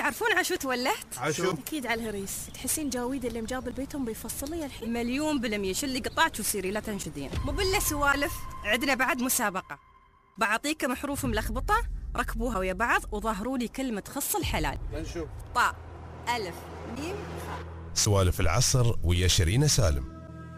تعرفون عشو تولهت؟ عشو؟ أكيد على الهريس. تحسين جاويد اللي مجاب البيتهم بيفصل لي الحين؟ 1,000,000% شلي قطعت وسيري لا تنشدين. مو بالله سوالف، عندنا بعد مسابقة. بعطيكم حروف ملخبطة ركبوها ويا بعض وظاهروا لي كلمة تخص الحلال. نشوف. طاء ألف ميم خاء. سوالف العصر ويا شيرين سالم.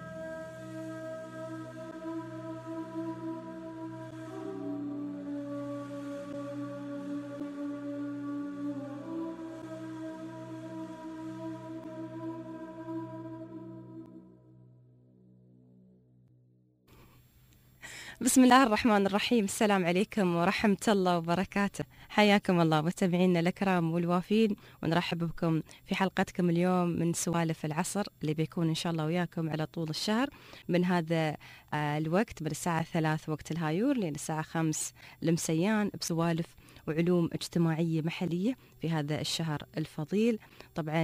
بسم الله الرحمن الرحيم. السلام عليكم ورحمة الله وبركاته. حياكم الله متابعينا الأكرام والوافين، ونرحب بكم في حلقتكم اليوم من سوالف العصر اللي بيكون إن شاء الله وياكم على طول الشهر من هذا الوقت، من الساعة 3 وقت الهايور لين الساعة 5 المسيان، بسوالف وعلوم اجتماعية محلية في هذا الشهر الفضيل. طبعا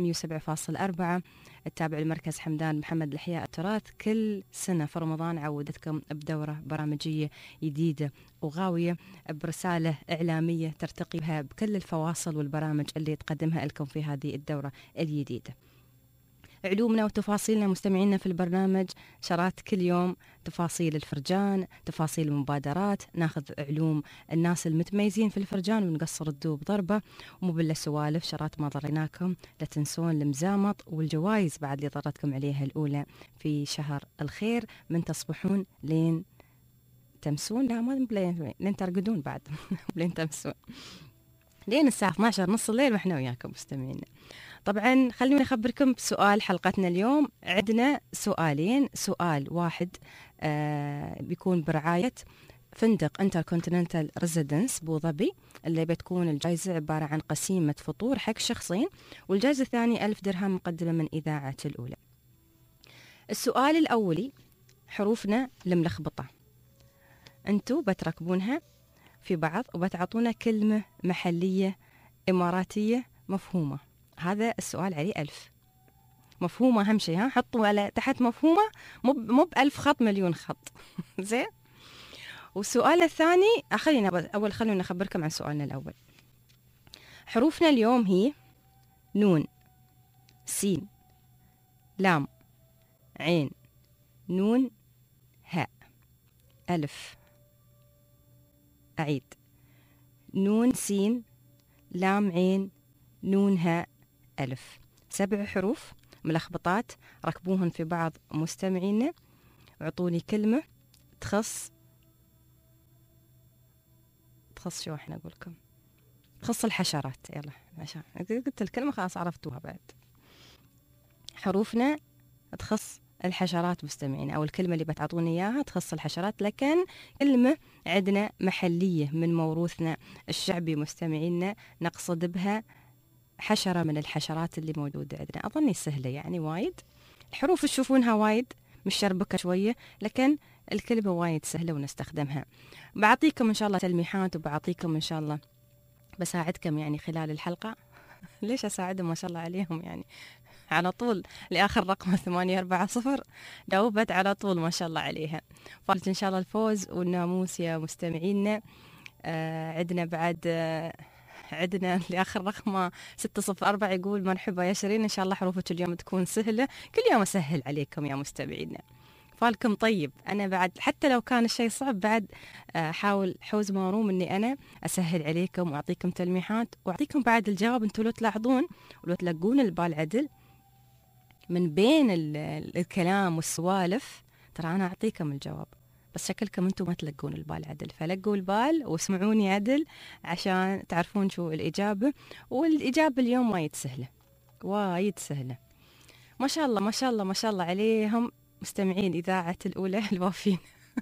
107.4 التابع لمركز حمدان محمد لإحياء التراث. كل سنة في رمضان عودتكم بدورة برامجية جديدة وغاوية برسالة إعلامية ترتقي بها بكل الفواصل والبرامج اللي تقدمها لكم في هذه الدورة الجديدة. علومنا وتفاصيلنا مستمعينا في البرنامج شرات كل يوم، تفاصيل الفرجان، تفاصيل المبادرات، ناخذ علوم الناس المتميزين في الفرجان ونقصر الدوب ضربة، ومو بالله سوالف شرات ما ضريناكم، لا تنسون المزامط والجوائز بعد اللي ضرتكم عليها الأولى في شهر الخير، من تصبحون لين تمسون، لا ما لين ترقدون بعد لين تمسون لين الساعة 12 نص الليل واحنا وياكم مستمعينا. طبعا خلوني أخبركم بسؤال حلقتنا اليوم. عندنا سؤالين، سؤال واحد بيكون برعاية فندق انتركونتيننتال ريزيدنس بو ظبي، اللي بتكون الجائزة عبارة عن قسيمة فطور حق شخصين، والجائزة الثانية 1000 درهم مقدمة من إذاعة الأولى. السؤال الأولي، حروفنا الملخبطة انتو بتركبونها في بعض وبتعطونا كلمة محلية إماراتية مفهومة. هذا السؤال عليه 1000 مفهومة، أهم شيء حطوا على تحت مفهومة، مو ب1000 خط، مليون خط زين. والسؤال الثاني خلونا أخبركم عن سؤالنا الأول. حروفنا اليوم هي نون، سين، لام، عين، نون، هاء، ألف. أعيد: نون، سين، لام، عين، نون، هاء، ألف. 7 حروف ملخبطات ركبوهن في بعض مستمعينا، اعطوني كلمة تخص شو احنا نقول لكم، تخص الحشرات. يلا عشان قلت الكلمة خلاص عرفتوها. بعد حروفنا تخص الحشرات مستمعين، أو الكلمة اللي بتعطوني إياها تخص الحشرات، لكن كلمة عندنا محلية من موروثنا الشعبي مستمعينا، نقصد بها حشرة من الحشرات اللي موجودة عندنا. أظني سهلة يعني وايد، الحروف تشوفونها وايد مش شربكة شوية، لكن الكلمة وايد سهلة ونستخدمها. بعطيكم إن شاء الله تلميحات، وبعطيكم إن شاء الله بساعدكم يعني خلال الحلقة ليش أساعدهم ما شاء الله عليهم يعني على طول لآخر رقم 840 جاوبت على طول ما شاء الله عليها. فارج إن شاء الله الفوز والناموس يا مستمعينا. عندنا بعد عندنا لآخر رقم 604 يقول مرحبا يا شيرين، إن شاء الله حروفك اليوم تكون سهلة، كل يوم أسهل عليكم يا مستمعينا. فالكم طيب، أنا بعد حتى لو كان الشيء صعب بعد حاول حوز ماروم إني أنا أسهل عليكم وأعطيكم تلميحات وأعطيكم بعد الجواب. أنتوا لو تلاحظون ولو تلقون البال عدل من بين الكلام والسوالف، ترى أنا أعطيكم الجواب، بس شكلكم أنتوا ما تلقون البال عدل، فلقوا البال واسمعوني عدل عشان تعرفون شو الإجابة. والإجابة اليوم وايد سهلة، وايد سهلة ما شاء الله ما شاء الله ما شاء الله عليهم مستمعين إذاعة الأولى الوافين.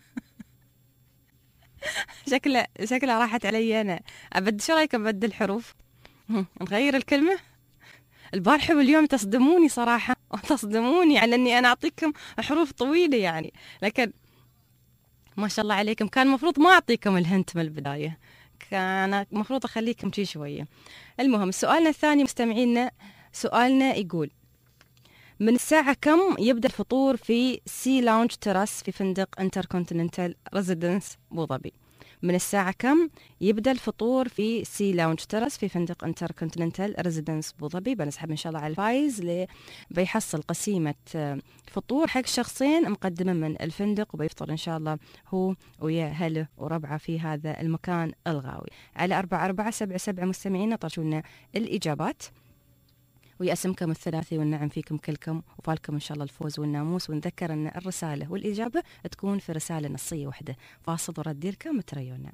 شكلها راحت علي أنا. شو رأيكم أبدل الحروف؟ نغير الكلمة؟ البارحة واليوم تصدموني صراحة، تصدموني على أني أنا أعطيكم حروف طويلة يعني، لكن ما شاء الله عليكم كان مفروض ما أعطيكم الهنت من البداية، كان مفروض أخليكم شي شوية. المهم سؤالنا الثاني مستمعينا، سؤالنا يقول: من الساعة كم يبدأ الفطور في سي لاونج تراس في فندق انتركونتيننتال ريزيدنس بو ظبي؟ من الساعة كم؟ يبدأ الفطور في سي لاونج ترس في فندق انتر كونتيننتال ريزيدنس ابو ظبي. بنسحب ان شاء الله على الفايز اللي بيحصل قسيمة فطور حق شخصين مقدمة من الفندق، وبيفطر ان شاء الله هو ويا هله وربعه في هذا المكان الغاوي. على 4477 مستمعين طرشوا لنا الإجابات ويا اسمكم الثلاثي والنعم فيكم كلكم، وفالكم ان شاء الله الفوز والناموس. ونذكر ان الرساله والاجابه تكون في رساله نصيه واحده. فاصل ورد ديركم تريونا.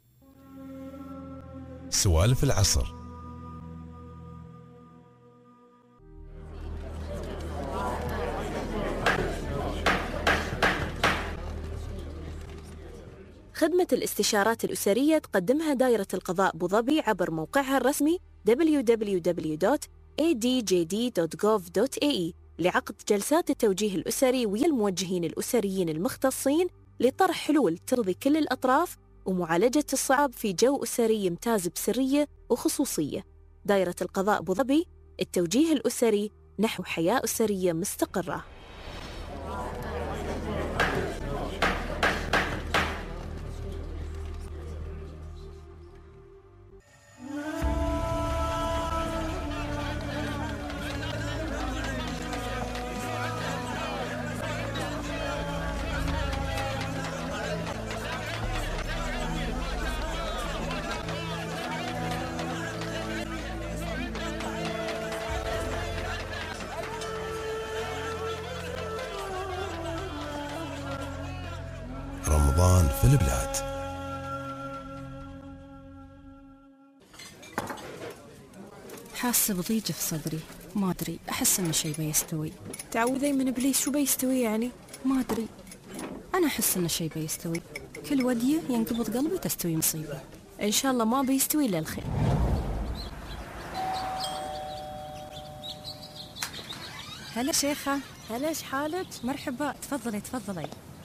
سوالف العصر. خدمة الاستشارات الأسرية تقدمها دائرة القضاء أبو ظبي عبر موقعها الرسمي www.adjd.gov.ae لعقد جلسات التوجيه الأسري ويا الموجهين الأسريين المختصين لطرح حلول ترضي كل الأطراف ومعالجة الصعاب في جو أسري يمتاز بسرية وخصوصية. دائرة القضاء أبو ظبي، التوجيه الأسري نحو حياة أسرية مستقرة. رمضان في البلاد. حاسة بضيج في صدري، ما أدري، أحس إن شيء بيستوي. تعوذي من إبليس، شو بيستوي يعني؟ ما أدري، أنا أحس إن شيء بيستوي. كل ودية ينقبض قلبي تستوي مصيبة. إن شاء الله ما بيستوي إلا الخير. هلا شيخة. هلا، إيش حالك؟ مرحبا، تفضلي تفضلي.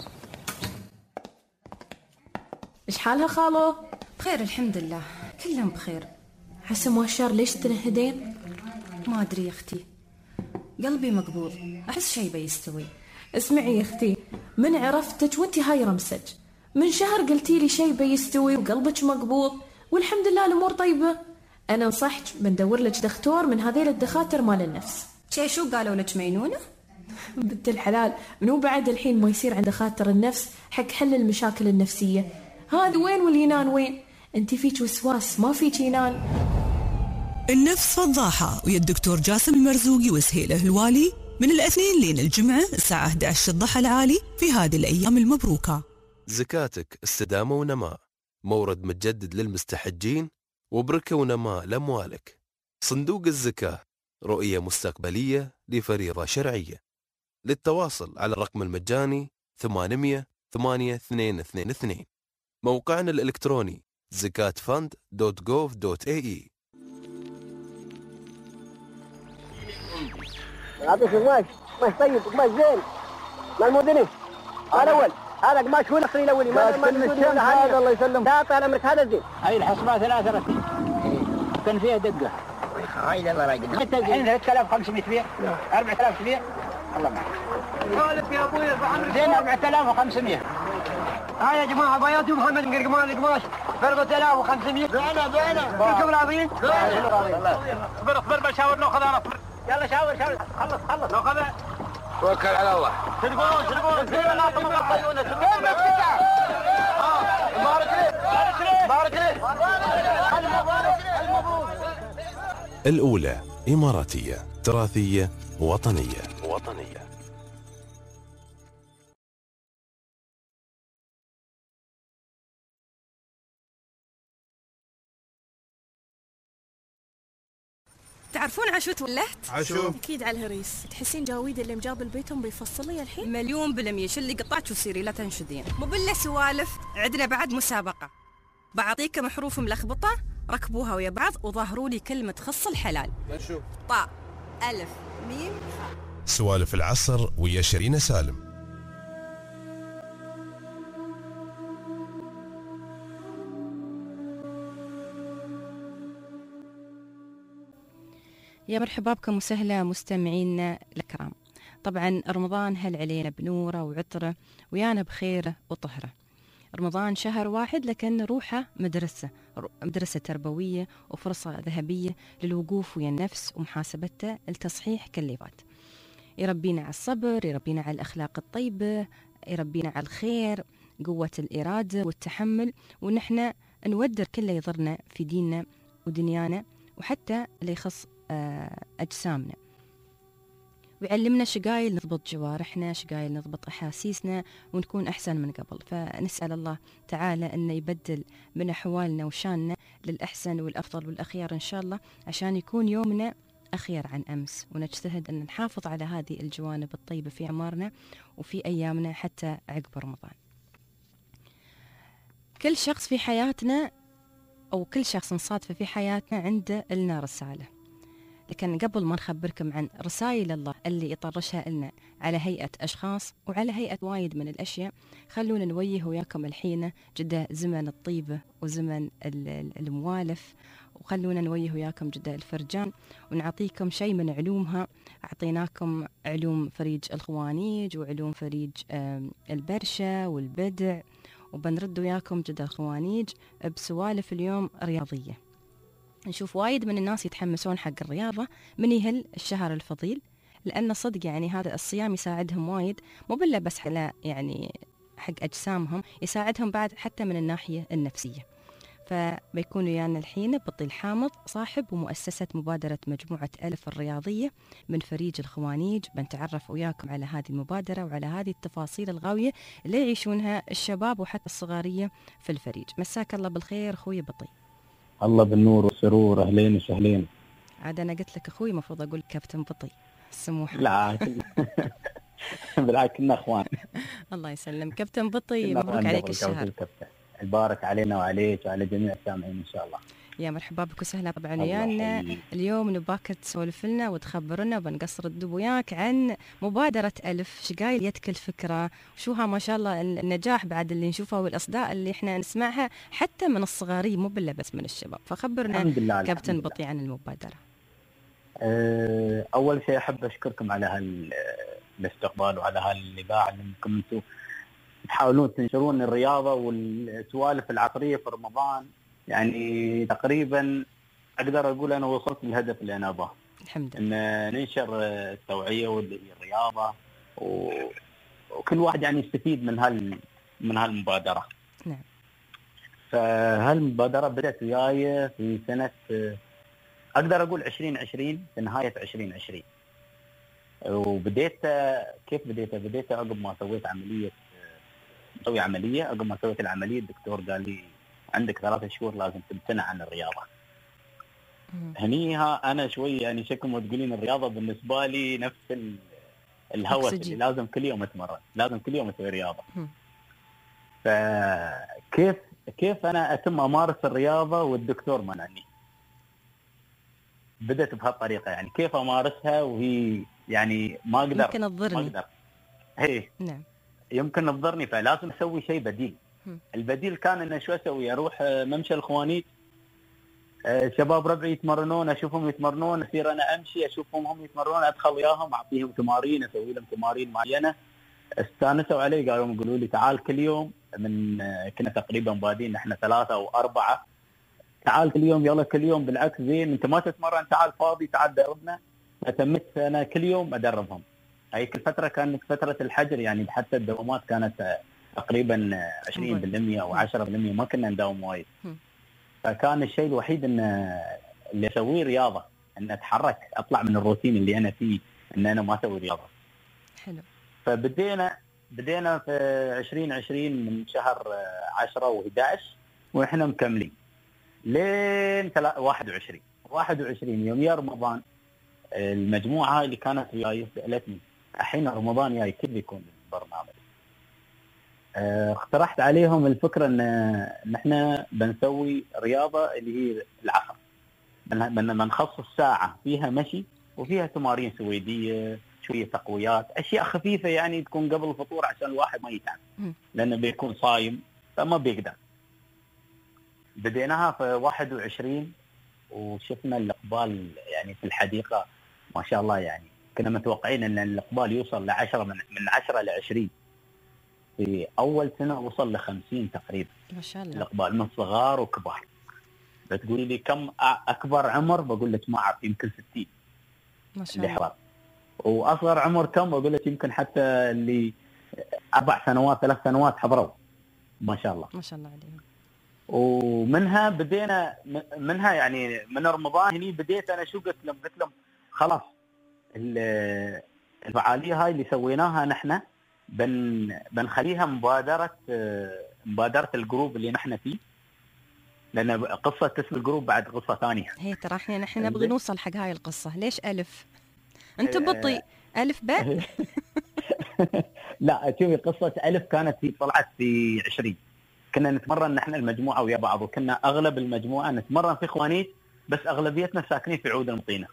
إيش حالها خالو؟ بخير الحمد لله، كلهم بخير. حسن مؤشر، ليش تنهدين؟ ما أدري يا أختي، قلبي مقبوض، أحس شيء بيستوي. اسمعي يا أختي، من عرفتك وانتي هاي رمسج، من شهر قلتي لي شيء بيستوي وقلبك مقبوض، والحمد لله الأمور طيبة. أنا نصحك بندور لك دكتور من هذيل الدخاتر مال النفس. شو قالوا لك مينونة؟ بنت الحلال، منو بعد الحين ما يصير عند دخاتر النفس حق حل المشاكل النفسية؟ هذا وين والينان وين؟ انتي فيك وسواس، ما فيك ينان. النفس فضاحة ويا الدكتور جاسم المرزوقي وسهيله الوالي من الاثنين لين الجمعة الساعة 11 الضحى العالي في هذه الأيام المبروكة. زكاتك استدامة ونماء، مورد متجدد للمستحجين وبركة ونماء لأموالك. صندوق الزكاة، رؤية مستقبلية لفريضة شرعية. للتواصل على الرقم المجاني 800-8222. موقعنا الإلكتروني zakatfund.gov.ae. يعطيك قماش طيب، قماش زين ما المدني الاول. هذا قماش هو الاخرين الاولي ما هذا الله يسلم. لا طال عمرك، هذا زين. هاي الحصبه 3 كان فيها دقه. هاي الله رايق. الحين 3500 بيع 4000 بيع. الله معك. سولف يا ابوي زين 4500. ها يا جماعه بياض محمد قرقمان القماش فرقه 3500. بعنا كلكم راضيين؟ اصبر بشاور له خذ. يلا شاور خلص لو خذ. توكل على الله. شو تقولون لا طمع عيونه بارك ليه. الأولى إماراتية، تراثية، وطنية. تعرفون عشو تولهت؟ عشو أكيد على الهريس. تحسين جاويد اللي مجاب البيتهم بيفصل لي الحين؟ 1,000,000%. شو اللي قطعت وسيري لا تنشدين. مو بالله سوالف، عندنا بعد مسابقة. بعطيكم حروف ملخبطة، ركبوها ويا بعض وظاهروا لي كلمة تخص الحلال. نشوف. طاء ألف ميم خاء. سوالف العصر ويا شيرين سالم. يا مرحبا بكم وسهلا مستمعينا الكرام. طبعا رمضان هل علينا بنوره وعطره ويانا بخيره وطهره. رمضان شهر واحد لكن روحه مدرسة تربوية وفرصة ذهبية للوقوف ويا النفس ومحاسبته لتصحيح كل اللي فات. يربينا على الصبر، يربينا على الأخلاق الطيبة، يربينا على الخير، قوة الإرادة والتحمل، ونحن نودر كل اللي يضرنا في ديننا ودنيانا وحتى اللي يخص أجسامنا. ويعلمنا شقايل نضبط جوارحنا، شقايل نضبط أحاسيسنا ونكون أحسن من قبل. فنسأل الله تعالى أن يبدل من أحوالنا وشاننا للأحسن والأفضل والأخير إن شاء الله، عشان يكون يومنا أخير عن أمس، ونجتهد أن نحافظ على هذه الجوانب الطيبة في أعمارنا وفي أيامنا حتى عقب رمضان. كل شخص في حياتنا أو كل شخص نصادفه في حياتنا عنده لنا رسالة، لكن قبل ما نخبركم عن رسائل الله اللي يطرشها لنا على هيئة أشخاص وعلى هيئة وايد من الأشياء، خلونا نويه وياكم الحين جدا زمن الطيبة وزمن الموالف، وخلونا نويه وياكم جدا الفرجان ونعطيكم شيء من علومها. أعطيناكم علوم فريج الخوانيج وعلوم فريج البرشة والبدع، وبنرد وياكم جدا الخوانيج بسوالف اليوم رياضية. نشوف وايد من الناس يتحمسون حق الرياضة من يهل الشهر الفضيل، لأن صدق يعني هذا الصيام يساعدهم وايد، مو بلا بس على يعني حق أجسامهم، يساعدهم بعد حتى من الناحية النفسية. فبيكونوا ويانا الحين بطيل حامض صاحب ومؤسسة مبادرة مجموعة ألف الرياضية من فريج الخوانيج. بنتعرف وياكم على هذه المبادرة وعلى هذه التفاصيل الغاوية اللي يعيشونها الشباب وحتى الصغارية في الفريج. مساك الله بالخير أخوي بطي. الله بالنور والسرور، أهلين وسهلين. عاد أنا قلت لك أخوي مفروض أقول كابتن بطي السموحة. لا بالعكس كنا أخوان. الله يسلم كابتن بطي، مبروك عليك الشهر. يبارك علينا وعليك وعلى جميع السامعين إن شاء الله. يا مرحبا بك وسهلا. طبعا ويانا اليوم نباك تسولف لنا وتخبرنا وبنقصر الدب وياك عن مبادرة ألف. شقايل يدك الفكرة وشوها ما شاء الله النجاح بعد اللي نشوفه والأصداء اللي احنا نسمعها حتى من الصغاري مو بالله بس من الشباب. فخبرنا كابتن بطي عن المبادرة. أول شيء أحب أشكركم على الاستقبال وعلى هالإذاعة اللي انتم تحاولون تنشرون الرياضة والسوالف العصرية في رمضان. يعني تقريبا أقدر أقول أنا وصلت للهدف اللي أنا أبغاه، الحمد لله، إن ننشر التوعية والرياضة وكل واحد يعني يستفيد من هالمبادرة. نعم. فهالمبادرة بدأت وياي في سنة أقدر أقول 2020، في نهاية 2020. وبديت كيف بديت عقب ما سويت عملية. عقب ما سويت العملية الدكتور قال لي عندك 3 شهور لازم تمتنع عن الرياضة. هنيها أنا شوي يعني شكل ما تقولين الرياضة بالنسبة لي نفس الهوس اللي لازم كل يوم أتمرن، لازم كل يوم أسوي رياضة. فكيف أنا أتم أمارس الرياضة والدكتور منعني؟ بدأت بهالطريقة، يعني كيف أمارسها وهي يعني ما أقدر، يمكن تضرني. هي نعم يمكن تضرني، فلازم أسوي شيء بديل. البديل كان إن شو أسوي؟ أروح ممشى الخوانيج، شباب ربعي يتمرنون، أشوفهم يتمرنون، أصير أنا أمشي أشوفهم هم يتمرنون، أدخل وياهم أعطيهم تمارين، أسوي لهم تمارين معينة. استانسوا علي، يقولوا لي تعال كل يوم. كنا تقريبا بادين احنا 3 أو 4، تعال كل يوم، يلا كل يوم، بالعكس زين انت ما تتمرن، تعال فاضي، تعال دربنا. فتمت انا كل يوم ادربهم. هاي كل فتره كانت فتره الحجر، يعني حتى الدوامات كانت تقريبا 20% او 10%، ما كنا نداوم وايد. فكان الشيء الوحيد اللي اسويه رياضه، ان اتحرك، اطلع من الروتين اللي انا فيه، ان انا ما اسوي رياضه. حلو. فبدينا في 2020 من شهر 10 و11 واحنا مكملين لين 21 يوم يا رمضان. المجموعه اللي كانت وياي سالتني الحين رمضان جاي كيف بيكون البرنامج؟ اقترحت عليهم الفكره ان احنا بنسوي رياضه اللي هي العصر، بنخصص ساعه فيها مشي وفيها تمارين سويديه، شويه تقويات، اشياء خفيفه يعني تكون قبل الفطور عشان الواحد ما يتعب، لانه بيكون صايم فما بيقدر. بديناها في 21 وشفنا الاقبال يعني في الحديقه ما شاء الله، يعني كنا متوقعين ان الاقبال يوصل ل10 من 10 ل 20. في اول سنه وصل ل 50 تقريبا ما شاء الله. الاقبال من صغار وكبار. بتقولي لي كم اكبر عمر؟ بقول لك ما اعرف، يمكن 60 ما شاء اللي الله. حضر. واصغر عمر كم؟ بقول لك يمكن حتى اللي 4 سنوات 3 سنوات حضروا. ما شاء الله ما شاء الله عليهم. ومنها بدينا، منها يعني من رمضان هني بديت انا شو قلت لهم خلاص الفعاليه هاي اللي سويناها نحن بنخليها مبادره الجروب اللي نحن فيه، لان قصه اسم الجروب بعد قصه ثانيه. هي ترى احنا نحن نبغى نوصل حق هاي القصه. ليش ألف؟ انت بطيء. ألف باء. لا شوفي، قصه ألف كانت طلعت في 20 كنا نتمرن نحن المجموعه ويا بعض، وكنا اغلب المجموعه نتمرن في خوانيت، بس اغلبيتنا ساكنين في عود المطينه.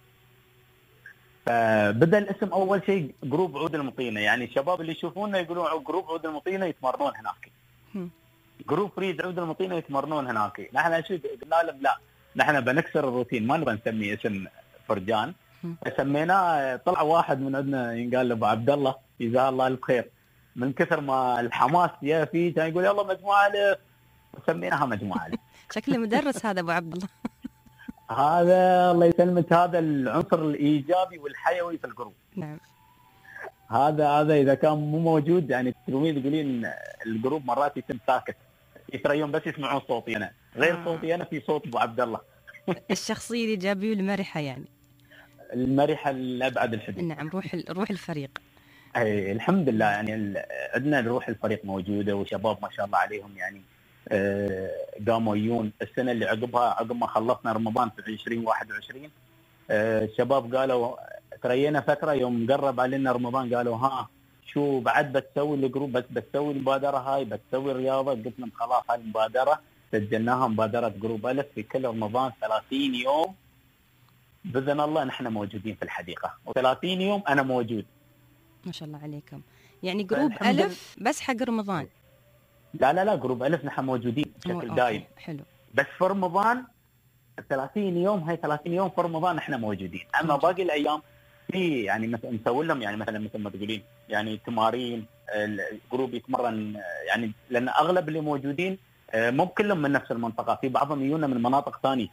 فبدا الاسم اول شيء جروب عود المطينه، يعني الشباب اللي يشوفونا يقولون جروب عود المطينه يتمرنون هناك. جروب فريد عود المطينه يتمرنون هناك. نحن شو قلنا لهم؟ لا نحن بنكسر الروتين، ما نبغى نسمي اسم فرجان. سميناه، طلع واحد من عندنا ينقال له ابو عبد الله جزاه الله الخير، من كثر ما الحماس يا فيه كان يقول يلا مجموعه الف، وسميناها مجموعه الف. شكله مدرس هذا ابو عبد الله. هذا الله يسلمك، هذا العنصر الايجابي والحيوي في الجروب. نعم. هذا اذا كان مو موجود يعني التلاميذ يقولين الجروب مرات يتم ساكت، يتريون بس يسمعون صوتي انا، غير صوتي انا في صوت ابو عبد الله. الشخصيه الايجابيه والمرحه، يعني المرحه لابعد الحدود. نعم، روح الفريق. اي الحمد لله، يعني عندنا روح الفريق موجوده، وشباب ما شاء الله عليهم يعني قاموا يجون. السنه اللي عقب ما خلصنا رمضان في 2021 الشباب قالوا ترينا فتره يوم قرب علينا رمضان، قالوا ها شو بعد بتسوي الجروب؟ بس بتسوي المبادره هاي، بتسوي الرياضه؟ قلت لهم خلاص هاي المبادره سجلناها مبادره جروب ألف في كل رمضان 30 يوم باذن الله نحن موجودين في الحديقه، و30 يوم انا موجود. ما شاء الله عليكم. يعني جروب ألف بس حق رمضان؟ لا جروب ألف نحن موجودين بشكل دائم. حلو. بس في رمضان 30 يوم، هاي 30 يوم في رمضان نحن موجودين. اما باقي الايام في يعني مثلا نسوي لهم يعني مثلا مثل ما تقولين يعني تمارين، الجروب يتمرن يعني، لان اغلب اللي موجودين مو كلهم من نفس المنطقه، في بعضهم يجونا من مناطق ثانيه.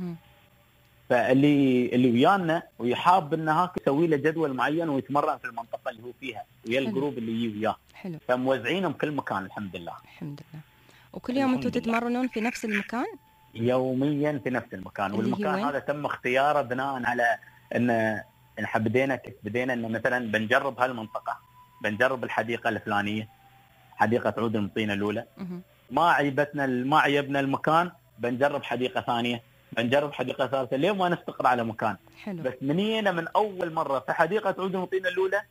فاللي ويانا ويحاب ان هاك يسوي له جدول معين ويتمرن في المنطقه اللي هو فيها ويا الجروب اللي يجي وياه. حلو. فموزعينهم كل مكان الحمد لله. الحمد لله. وكل يوم انتم تتمرنون في نفس المكان؟ يوميا في نفس المكان، والمكان هذا تم اختياره بناء على ان بدينا انه مثلا بنجرب هالمنطقه، بنجرب الحديقه الفلانيه، حديقه عود المطينه الاولى. ما عجبنا المكان، بنجرب حديقه ثانيه، بنجرب حديقه ثالثه، ليه ما نستقر على مكان. حلو. بس من اول مره في حديقه عود المطينه الاولى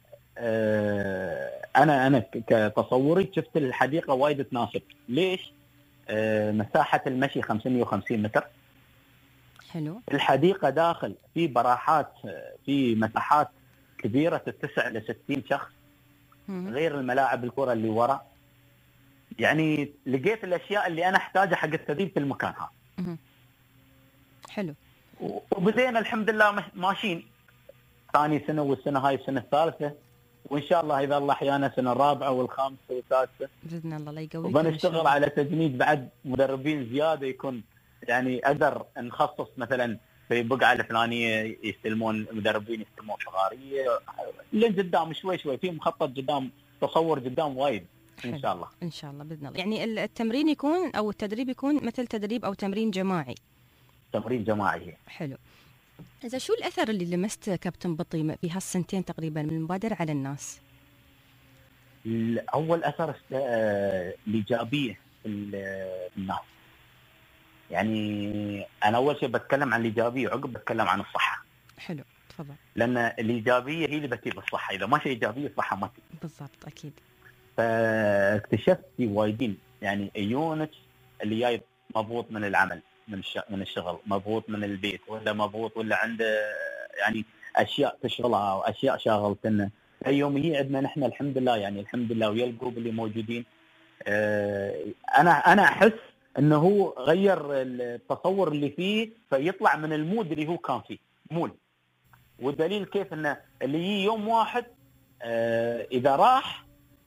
انا كتصوري شفت الحديقه وايد تناسب. ليش؟ مساحه المشي 550 متر. حلو. الحديقه داخل في براحات، في مساحات كبيره تتسع ل 60 شخص، غير الملاعب الكره اللي ورا. يعني لقيت الاشياء اللي انا احتاجها حق التدريب في المكان هذا. حلو. وبدينا الحمد لله ماشيين ثاني سنه، والسنه هاي السنه الثالثه، وان شاء الله اذا الله احيانا السنه الرابعه والخامسه والسادسه باذن الله. الله يقويك. وبنشتغل على تجنيد بعد مدربين زياده، يكون يعني اقدر نخصص مثلا في بقعه الفلانيه يستلمون مدربين، يستلمون فغاريه لين قدام شوي في مخطط قدام، تصور قدام وايد ان شاء الله. ان شاء الله باذن الله. يعني التمرين يكون او التدريب يكون مثل تدريب او تمرين جماعي. تمرين جماعي. حلو. إذا شو الأثر اللي لمست كابتن بطي في هالسنتين تقريبا من المبادرة على الناس؟ أول أثر الإيجابية في الناس. يعني أنا أول شيء بتكلم عن الإيجابية وعقب بتكلم عن الصحة. حلو تفضل. لأن الإيجابية هي اللي بتجيب الصحة، إذا ما شيء إيجابية الصحة ما تجي. بالضبط أكيد. فاكتشفت في وايدين يعني يونس اللي جاي مضغوط من العمل، من الشغل، مضغوط من البيت، ولا مضغوط ولا عنده يعني اشياء تشغلها او اشياء شاغلتنا. يوميا عندنا نحن الحمد لله، يعني الحمد لله ويا الجروب اللي موجودين. انا احس انه هو غير التصور اللي فيه، فيطلع من المود اللي هو كان فيه مول. والدليل كيف انه اللي يجي يوم واحد اذا راح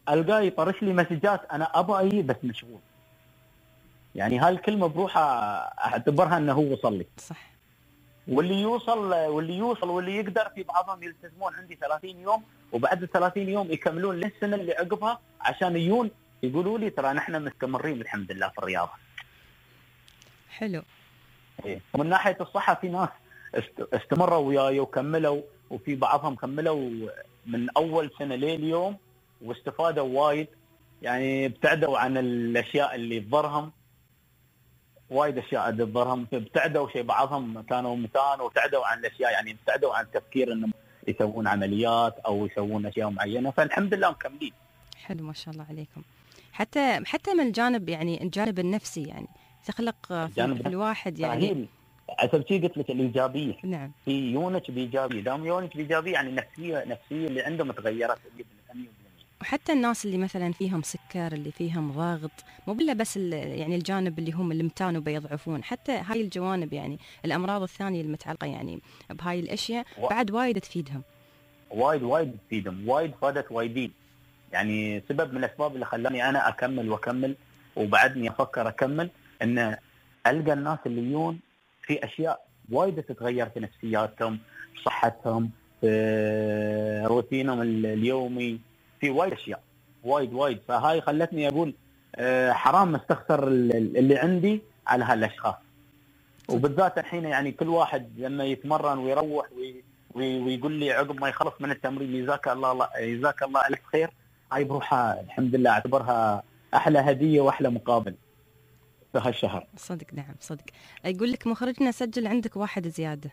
القاه يطرش لي مسجات انا ابغى اجي بس مشغول. يعني هاي الكلمه بروحها اعتبرها انه هو وصل لي. صح. واللي يوصل واللي يقدر، في بعضهم يلتزمون عندي 30 يوم، وبعد ال 30 يوم يكملون للسنه اللي عقبها عشان يجون يقولوا لي ترى نحن مستمرين الحمد لله في الرياضه. حلو. ومن ناحيه الصحه في ناس استمروا وياي وكملوا، وفي بعضهم كملوا من اول سنه لليوم واستفادوا وايد. يعني ابتعدوا عن الاشياء اللي تضرهم، وايد اشياء تضرهم، ابتعدوا شيء. بعضهم كانوا متان وابتعدوا عن الاشياء، يعني ابتعدوا عن التفكير انهم يسوون عمليات او يسوون اشياء معينه، فالحمد لله مكملين. حلو ما شاء الله عليكم. حتى من الجانب، يعني الجانب النفسي، يعني تخلق في الواحد يعني حسب شيء قلت لك الايجابيه. نعم. في يونك بايجابيه، دام يونك بايجابيه يعني النفسيه اللي عندهم تغيرت 100%. وحتى الناس اللي مثلا فيهم سكر، اللي فيهم ضغط، مو بلا بس يعني الجانب اللي هم المتانوا بيضعفون، حتى هاي الجوانب يعني الامراض الثانيه المتعلقه يعني بهاي الاشياء بعد وايد تفيدهم. وايد تفيدهم، وايد فادت وايدين. يعني سبب من الاسباب اللي خلاني انا اكمل وبعدني افكر اكمل، ان القى الناس اللي يجون في اشياء وايد تتغير في نفسياتهم، في صحتهم، في روتينهم اليومي، في وايد اشياء وايد. فهاي خلتني اقول حرام استخسر اللي عندي على هالاشخاص. وبالذات الحين يعني كل واحد لما يتمرن ويروح ويقول لي عقب ما يخلص من التمرين جزاك الله الف خير، هاي بروحها الحمد لله اعتبرها احلى هديه واحلى مقابل في هالشهر. صدق. نعم صدق. يقول لك مخرجنا سجل عندك واحد زياده.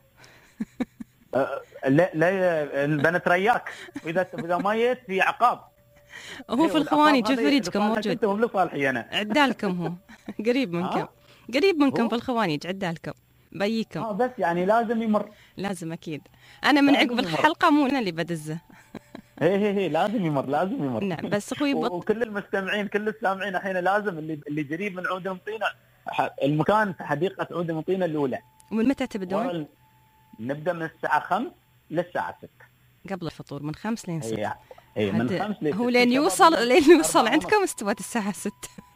لا البنت رياك، واذا ما جيت في عقاب. هو في الخواني شوف فريجكم موجود. انتم لصالحي انا. عدالكم هو قريب منكم في الخوانيج، عدالكم بيكم. بس يعني لازم يمر. لازم اكيد. انا من عقب الحلقه مو انا اللي بدزه. هي لازم يمر. نعم بس اخوي وكل المستمعين كل السامعين الحين لازم اللي قريب من عود المطينه، المكان في حديقه عود المطينه الاولى. ومن متى تبدون؟ نبدا من الساعه 5 للساعه 6 قبل الفطور، من 5 لين 6. هي من 5 ل 6. هو لين يوصل عندكم استوت الساعه 6.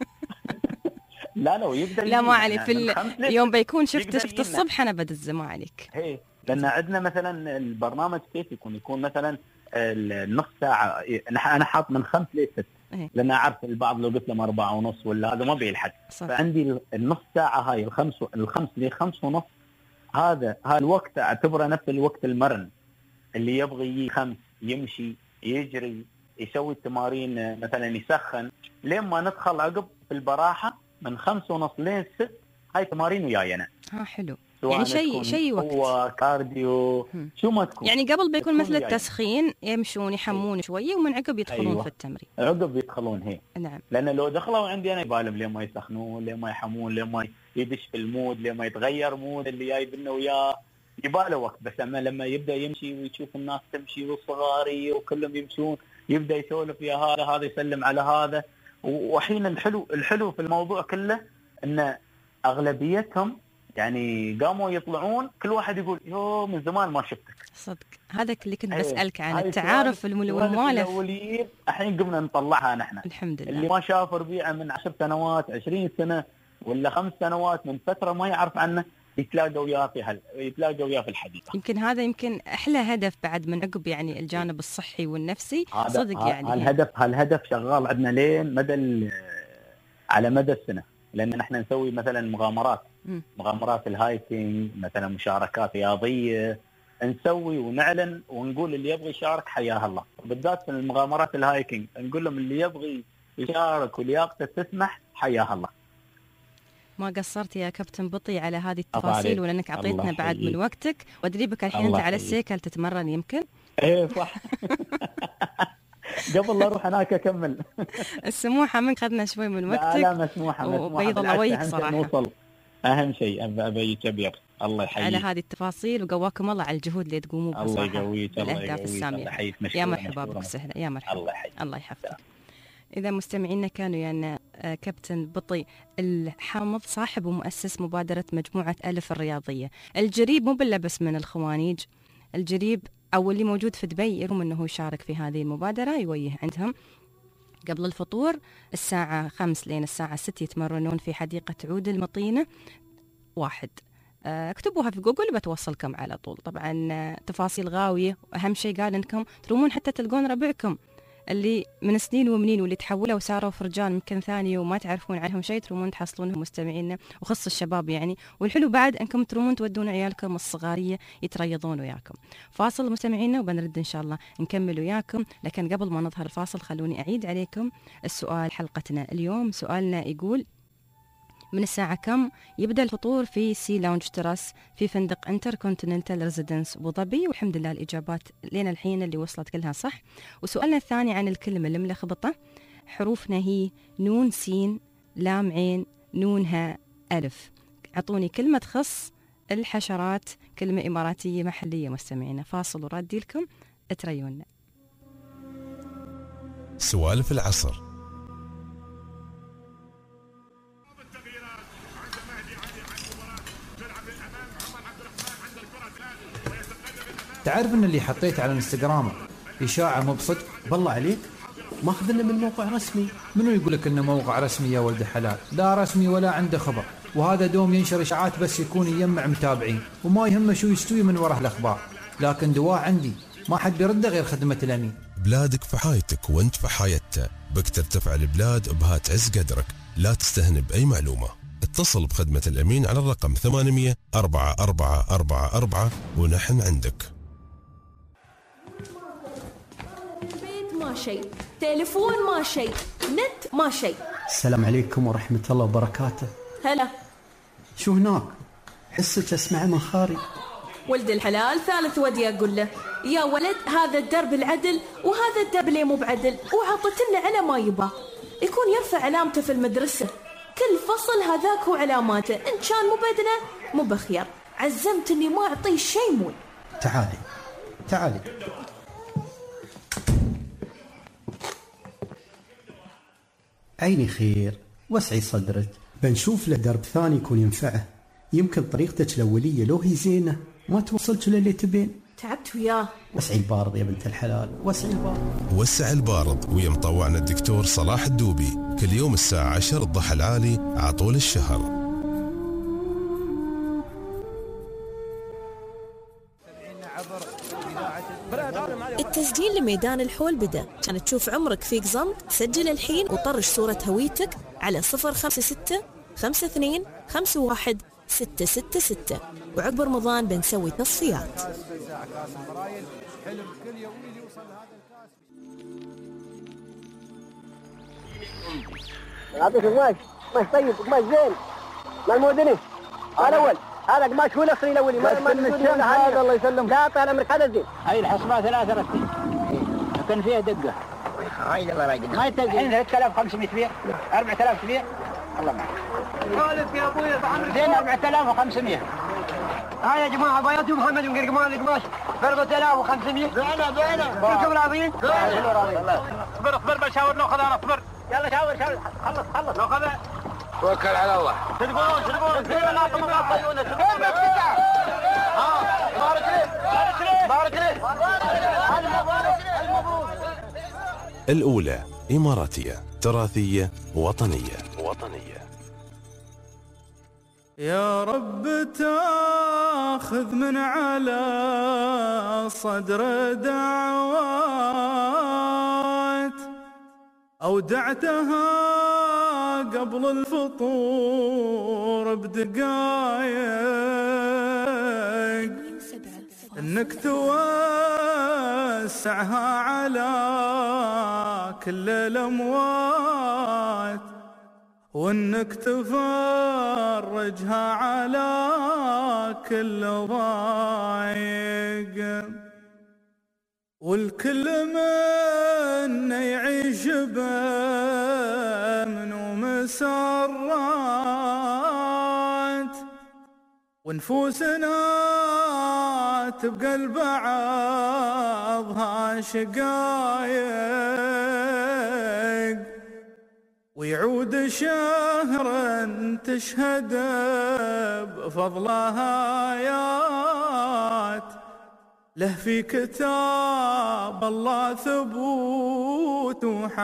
لا ويبدا لا ما علي، في اليوم بيكون شفت الصبح انا بدز، ما عليك. لان عندنا مثلا البرنامج كيف يكون مثلا النص ساعه، انا حاط من 5 ل 6 لان اعرف البعض لو قلت لهم 4:30 ولا هذا ما بيلحق. فعندي النص ساعه هاي الخمس ل 5:30، هذا الوقت اعتبره نفس الوقت المرن، اللي يبغي يجي 5 يمشي يجري يسوي التمارين مثلا يسخن لين ما ندخل عقب في البراحه من 5:30 لين 6. هاي تمارين ويانا. حلو. يعني شيء وقت هو كارديو شو ما تكون. يعني قبل بيكون مثل التسخين، يمشون يحمون شويه ومن عقب يدخلون في التمرين. عقب يدخلون هي. نعم. لان لو دخلوا عندي انا يبالم لين ما يسخنون، لين ما يحمون، لين ما يدش في المود، لين ما يتغير مود اللي جاي بينه وياه، يباله وقت. بس لما يبدا يمشي ويشوف الناس تمشي والصغاري وكلهم يمشون، يبدا يسولف يا هذا يسلم على هذا. وحين الحلو في الموضوع كله ان اغلبيتهم يعني قاموا يطلعون كل واحد يقول يو من زمان ما شفتك. صدق. هذا اللي كنت بسألك عن التعارف والموالف. الحين قمنا نطلعها نحن الحمد لله. اللي ما شاف ربيعه من 10 سنوات 20 سنه ولا 5 سنوات من فتره ما يعرف عنه، يتلاقوا وياه في الحديقه. يمكن هذا احلى هدف بعد من عقب يعني الجانب الصحي والنفسي. صدق يعني هالهدف شغال عندنا لين على مدى السنه. لان نحن نسوي مثلا مغامرات الهايكينج، مثلا مشاركات رياضيه نسوي ونعلن ونقول اللي يبغي يشارك حياه الله. بالذات في المغامرات الهايكينج نقول لهم اللي يبغي يشارك ولياقته تسمح حياه الله. ما قصرت يا كابتن بطي على هذه التفاصيل، ولانك اعطيتنا بعد من وقتك. وادري بك الحين انت على السيكل تتمرن يمكن. صح. قبل لا اروح هناك اكمل. السموحه من خذنا شوي من وقتك. لا مسموحه. وبيض الله وجهك صراحه. نوصل اهم شيء ابي كبير. الله يحييك على هذه التفاصيل، وقواكم الله على الجهود اللي تقوموا بها. الله يقويك. الاهداف الساميه. يا مرحبا بك وسهلا. يا مرحبا. الله يحفظك. إذا مستمعينا كانوا يعني كابتن بطي الحامض، صاحب ومؤسس مبادرة مجموعة ألف الرياضية. الجريب مو باللبس من الخوانيج، الجريب أو اللي موجود في دبي يرغم أنه يشارك في هذه المبادرة يويه عندهم. قبل الفطور الساعة 5 لين الساعة 6 يتمرنون في حديقة عود المطينة 1. اكتبوها في جوجل بتوصلكم على طول. طبعا تفاصيل غاوية، وأهم شيء قال إنكم ترومون حتى تلقون ربعكم اللي من سنين ومنين واللي تحولوا وصاروا فرجان مكان ثاني وما تعرفون عنهم شيء، ترومون تحصلونهم مستمعينا، وخص الشباب يعني. والحلو بعد انكم ترومون تودون عيالكم الصغاريه يتريضون وياكم. فاصل مستمعينا وبنرد ان شاء الله نكمل وياكم، لكن قبل ما نظهر الفاصل خلوني اعيد عليكم السؤال حلقتنا اليوم. سؤالنا يقول: من الساعة كم يبدأ الفطور في سي لاونج تراس في فندق انتر كونتيننتال ريزيدنس ابو ظبي؟ والحمد لله الإجابات لين الحين اللي وصلت كلها صح. وسؤالنا الثاني عن الكلمة الملخبطة، حروفنا هي نون سين لام عين نون هاء ألف. أعطوني كلمة تخص الحشرات، كلمة إماراتية محلية مستمعينا. فاصل وردي لكم اتريونا. سوالف العصر. تعرف ان اللي حطيت على الانستغرام اشاعه مو بصدق؟ بالله عليك ما اخذنا من موقع رسمي. منو يقول لك انه موقع رسمي يا ولد حلال؟ لا رسمي ولا عنده خبر، وهذا دوم ينشر اشاعات بس يكون يجمع متابعين وما يهمه شو يستوي من وراء الاخبار. لكن دواء عندي ما حد بيرده غير خدمه الامين. بلادك في حايتك وانت في حايته، بك ترتفع البلاد بها تعز قدرك. لا تستهن باي معلومه، اتصل بخدمه الامين على الرقم 800 4444 ونحن عندك. ما شيء، تليفون ما شيء، نت ما شيء. السلام عليكم ورحمة الله وبركاته. هلا، شو هناك؟ حسك اسمع من خاري. ولد الحلال ثالث ودي أقول له يا ولد هذا الدرب العدل وهذا الدرب ليه مو بعدل، وعطتنا على ما يبا يكون يرفع علامته في المدرسة. كل فصل هذاك هو علاماته، إن كان مو بدنا مو بخير. عزمت إني ما أعطيه شيء مول. تعالي تعالي. عيني خير، وسعي صدرك، بنشوف له درب ثاني يكون ينفعه. يمكن طريقتك الأولية لو هي زينة ما توصلك للي تبين. تعبت وياه. وسعي البارض يا بنت الحلال، وسعي البارض. وسع البارض ويا مطوعنا الدكتور صلاح الدوبي كل يوم الساعة 10 الضحى العالي عطول الشهر. التسجيل لميدان الحول بدأ. كانت تشوف عمرك فيك زمط، سجل الحين وطرش صورة هويتك على 056 52 51 666. وعقب رمضان بنسوي تصفيات. يعطيك قماش طيب، قماش زين. ما المودني الأول هذا قماش هو الأصلي الأولي، ما هذا الله يسلمك. لا طال عمرك هذا زين. هاي الحصبة 3 رتين كان فيها دقة. هاي الله رايق. ما الحين 3500 بيع 4000 بيع. الله معك. خالد يا ابوي زين 4500. هاي يا جماعة بياض محمد من قرقمان القماش 4500. بعنا كلكم راضيين؟ اصبر بشاور له خذ انا اصبر. يلا شاور خلص لو خذ توكل على الله. تدقون بارك ليه. الأولى إماراتية تراثية وطنية. يا رب تاخذ من على صدر دعوات أودعتها قبل الفطور بدقايق، انك توسعها على كل الاموات، وانك تفرجها على كل ضايق، والكل منا يعيش بأمن ومسرات، ونفوسنا تبقى لبعضها شقايق، ويعود شهرا تشهد بفضلها آيات له في كتاب الله ثبوت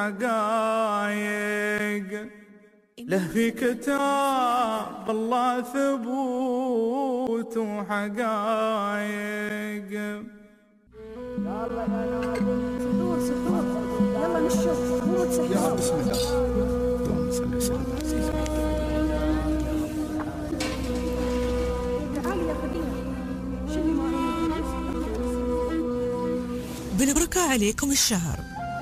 وحقايق، له في كتاب الله ثبوت وحقايق. صدور يلا نشوف مو متسهل. بسم الله اللهم صل وسلم على سيدنا تعالي يا خديجة شنو ما بالبركة عليكم الشهر.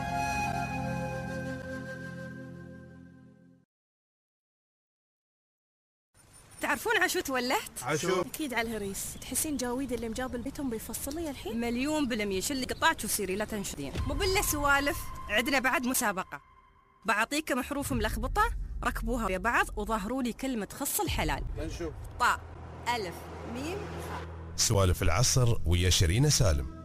تعرفون عشو تولهت؟ عشو اكيد على الهريس. تحسين جاويد اللي مجاب البيتهم بيفصل لي الحين؟ 1,000,000% شلي قطعك وسيري لا تنشدين. مو بالله سوالف، عندنا بعد مسابقة. بعطيكم حروف ملخبطة ركبوها ويا بعض وظهروا لي كلمة تخص الحلال. نشوف. طاء ألف ميم خاء. سوالف العصر ويا شيرين سالم.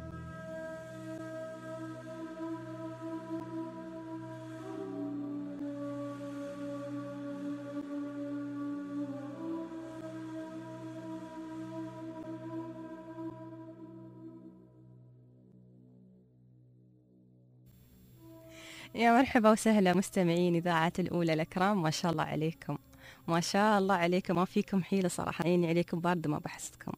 يا مرحبا وسهلا مستمعين إذاعة الأولى الأكرام، ما شاء الله عليكم، ما شاء الله عليكم، ما فيكم حيلة صراحة، عيني عليكم باردة ما بحسدكم.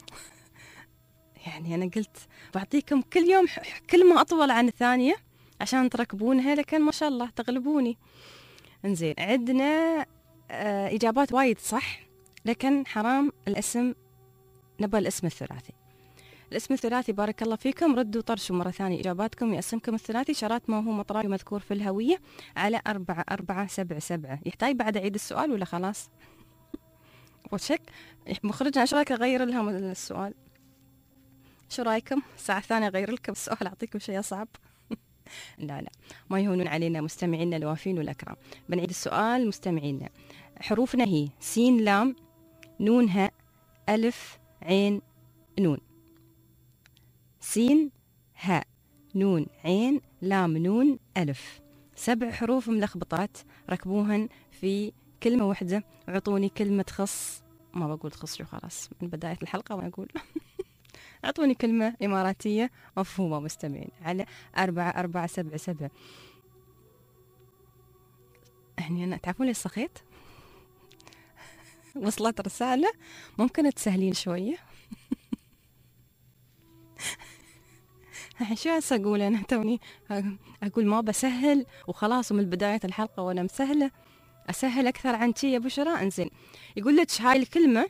يعني أنا قلت بعطيكم كل يوم كلمة أطول عن الثانية عشان تركبونها، لكن ما شاء الله تغلبوني. انزين عندنا إجابات وايد صح، لكن حرام الاسم، نبى الاسم الثلاثي. الاسم الثلاثي بارك الله فيكم، ردوا طرشوا مرة ثانية إجاباتكم يا اسمكم الثلاثي، شرات ما هو مطراري مذكور في الهوية على 4477. يحتاج بعد أعيد السؤال ولا خلاص؟ وشك مخرجنا ايش رايك أغير لهم السؤال؟ شو رايكم؟ الساعة الثانية أغير لكم السؤال، أعطيكم شيء صعب. لا ما يهونون علينا مستمعينا الوافين والأكرام. بنعيد السؤال مستمعينا. حروفنا هي سين لام نون هاء ألف عين نون. سين هاء نون عين لام نون ألف. 7 حروف ملخبطات ركبوهن في كلمة واحدة، وعطوني كلمة تخص، ما بقول تخص شو خلاص من بداية الحلقة ما أقول. أعطوني كلمة إماراتية مفهومة مستمعين على 4477. يعني أنا تعرفون ليش صخيت؟ وصلت رسالة ممكن تسهلين شوية. شو هسه أقول أنا توني أقول ما بسهل وخلاص، ومن بداية الحلقة وأنا مسهلة أسهل أكثر عن شي يا بشرى. إنزين يقول لك هاي الكلمة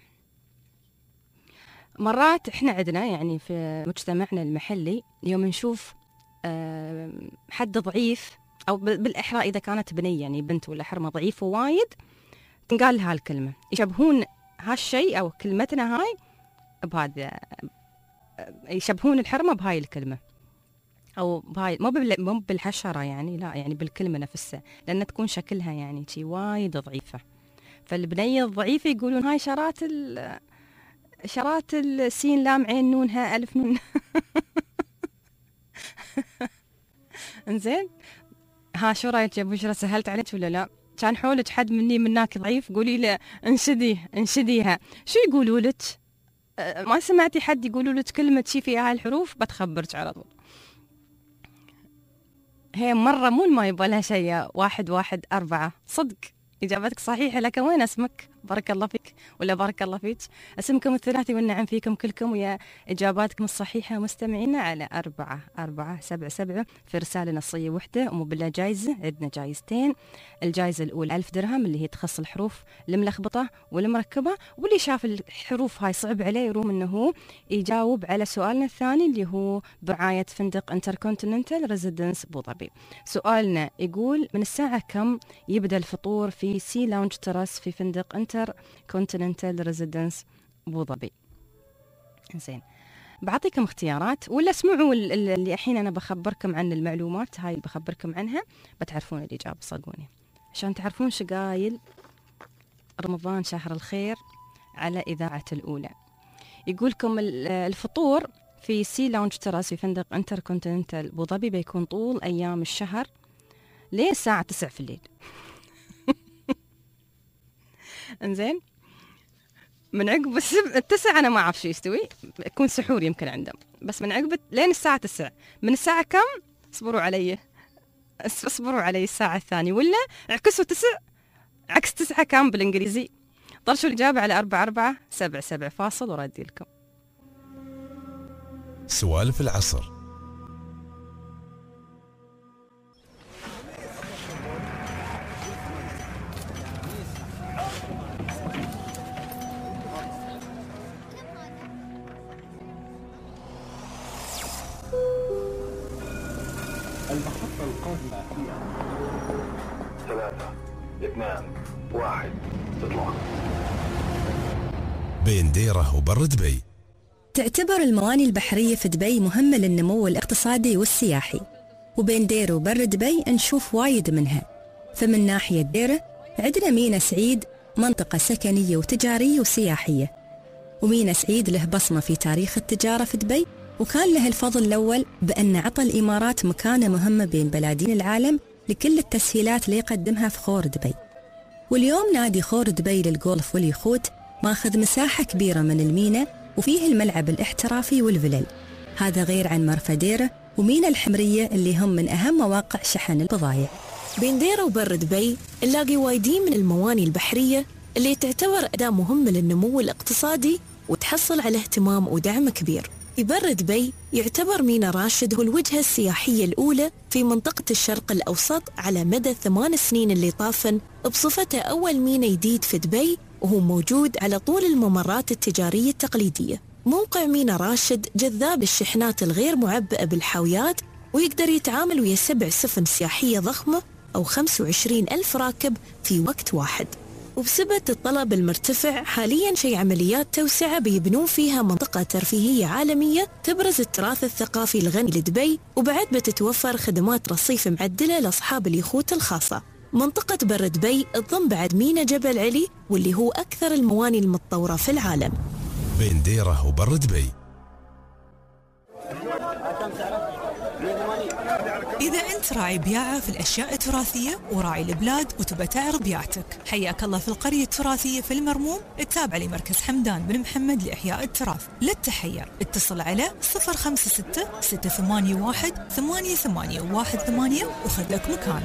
مرات إحنا عندنا يعني في مجتمعنا المحلي يوم نشوف حد ضعيف، أو بالأحرى إذا كانت بنية يعني بنت ولا حرمة ضعيفة وايد، تنقال لها الكلمة، يشبهون هالشيء أو كلمتنا هاي بهذا، يشبهون الحرمة بهاي الكلمة أو بهاي، مو بالحشرة يعني، لا يعني بالكلمة نفسها، لأن تكون شكلها يعني شي وايد ضعيفة. فالبنية الضعيفة يقولون هاي شرات السين لام عين نون ها ألف نون. انزين ها شو رايك يا بشرى، سهلت عليك ولا لا؟ كان حولك حد مني مناك ضعيف قولي له انشديها. شو يقولوا لك؟ ما سمعتي حد يقولوا لك كلمة شي فيها الحروف؟ بتخبرك على طول. هي مرة مو ما يبغى لها شيء 114 صدق. إجابتك صحيحة، لكن وين اسمك؟ بارك الله فيك ولا بارك الله فيك. اسمكم الثلاثي والنعم فيكم كلكم، ويا إجاباتكم الصحيحة مستمعينا على 4477 في رسالة نصية وحدة، ومو بالله جايزة، عندنا جايزتين. الجايزة الأولى 1000 درهم اللي هي تخص الحروف الملخبطة والمركبة، واللي شاف الحروف هاي صعب عليه يروم إنه هو يجاوب على سؤالنا الثاني اللي هو برعاية فندق انتركونتيننتال ريزيدنس أبو ظبي. سؤالنا يقول من الساعة كم يبدأ الفطور في سي لاونج تراس في فندق انتركونتيننتال ريزيدنس أبو ظبي؟ زين بعطيكم اختيارات ولا اسمعوا اللي الحين أنا بخبركم عن المعلومات هاي اللي بخبركم عنها بتعرفون الإجابة صدقوني، عشان تعرفون شقايل رمضان شهر الخير على إذاعة الأولى. يقولكم الفطور في سي لاونج تراس في فندق انتركونتيننتال أبو ظبي بيكون طول أيام الشهر لين الساعة 9 في الليل. انزين من عقب 9 أنا ما أعرف شو يستوي، يكون سحور يمكن عندهم، بس من عقب لين الساعة 9. من الساعة كم؟ اصبروا علي الساعة الثانية، ولا اعكسوا 9 عكس 9 كام بالإنجليزي. طرشوا الإجابة على 4477 فاصل وردي لكم. سوالف العصر. المحطة القادمة هي 3 2 1 اطلع. بين ديرة وبر دبي. تعتبر المواني البحرية في دبي مهمة للنمو الاقتصادي والسياحي، وبين ديرة وبر دبي نشوف وايد منها. فمن ناحية ديرة عندنا مينا سعيد، منطقة سكنية وتجارية وسياحية، ومينا سعيد له بصمة في تاريخ التجارة في دبي، وكان له الفضل الأول بأن عطى الإمارات مكانة مهمة بين بلادين العالم لكل التسهيلات اللي يقدمها في خور دبي. واليوم نادي خور دبي للجولف واليخوت ماخذ مساحة كبيرة من المينا، وفيه الملعب الاحترافي والفلل، هذا غير عن مرفأ ديرة ومينا الحمرية اللي هم من أهم مواقع شحن البضائع. بين ديرة وبر دبي نلاقي وايدين من المواني البحرية اللي تعتبر أداة مهمة للنمو الاقتصادي وتحصل على اهتمام ودعم كبير. في بر دبي يعتبر مينا راشد هو الوجهة السياحية الأولى في منطقة الشرق الأوسط على مدى 8 سنين اللي طافن، بصفته أول مينا جديد في دبي، وهو موجود على طول الممرات التجارية التقليدية. موقع مينا راشد جذاب الشحنات الغير معبئة بالحاويات، ويقدر يتعامل ويا 7 سفن سياحية ضخمة أو 25,000 راكب في وقت واحد. وبسبب الطلب المرتفع حالياً شيء عمليات توسعة بيبنون فيها منطقة ترفيهية عالمية تبرز التراث الثقافي الغني لدبي، وبعد بتتوفر خدمات رصيف معدلة لأصحاب اليخوت الخاصة. منطقة بر دبي تضم بعد مينا جبل علي، واللي هو أكثر المواني المتطورة في العالم. بين ديرة وبر دبي. إذا أنت راعي بياعة في الأشياء التراثية وراعي البلاد وتبى تعرض بياعتك، حياك الله في القرية التراثية في المرموم. التابع لمركز حمدان بن محمد لإحياء التراث. لا تتحير، اتصل على 056 681 8818 وخذ لك مكان.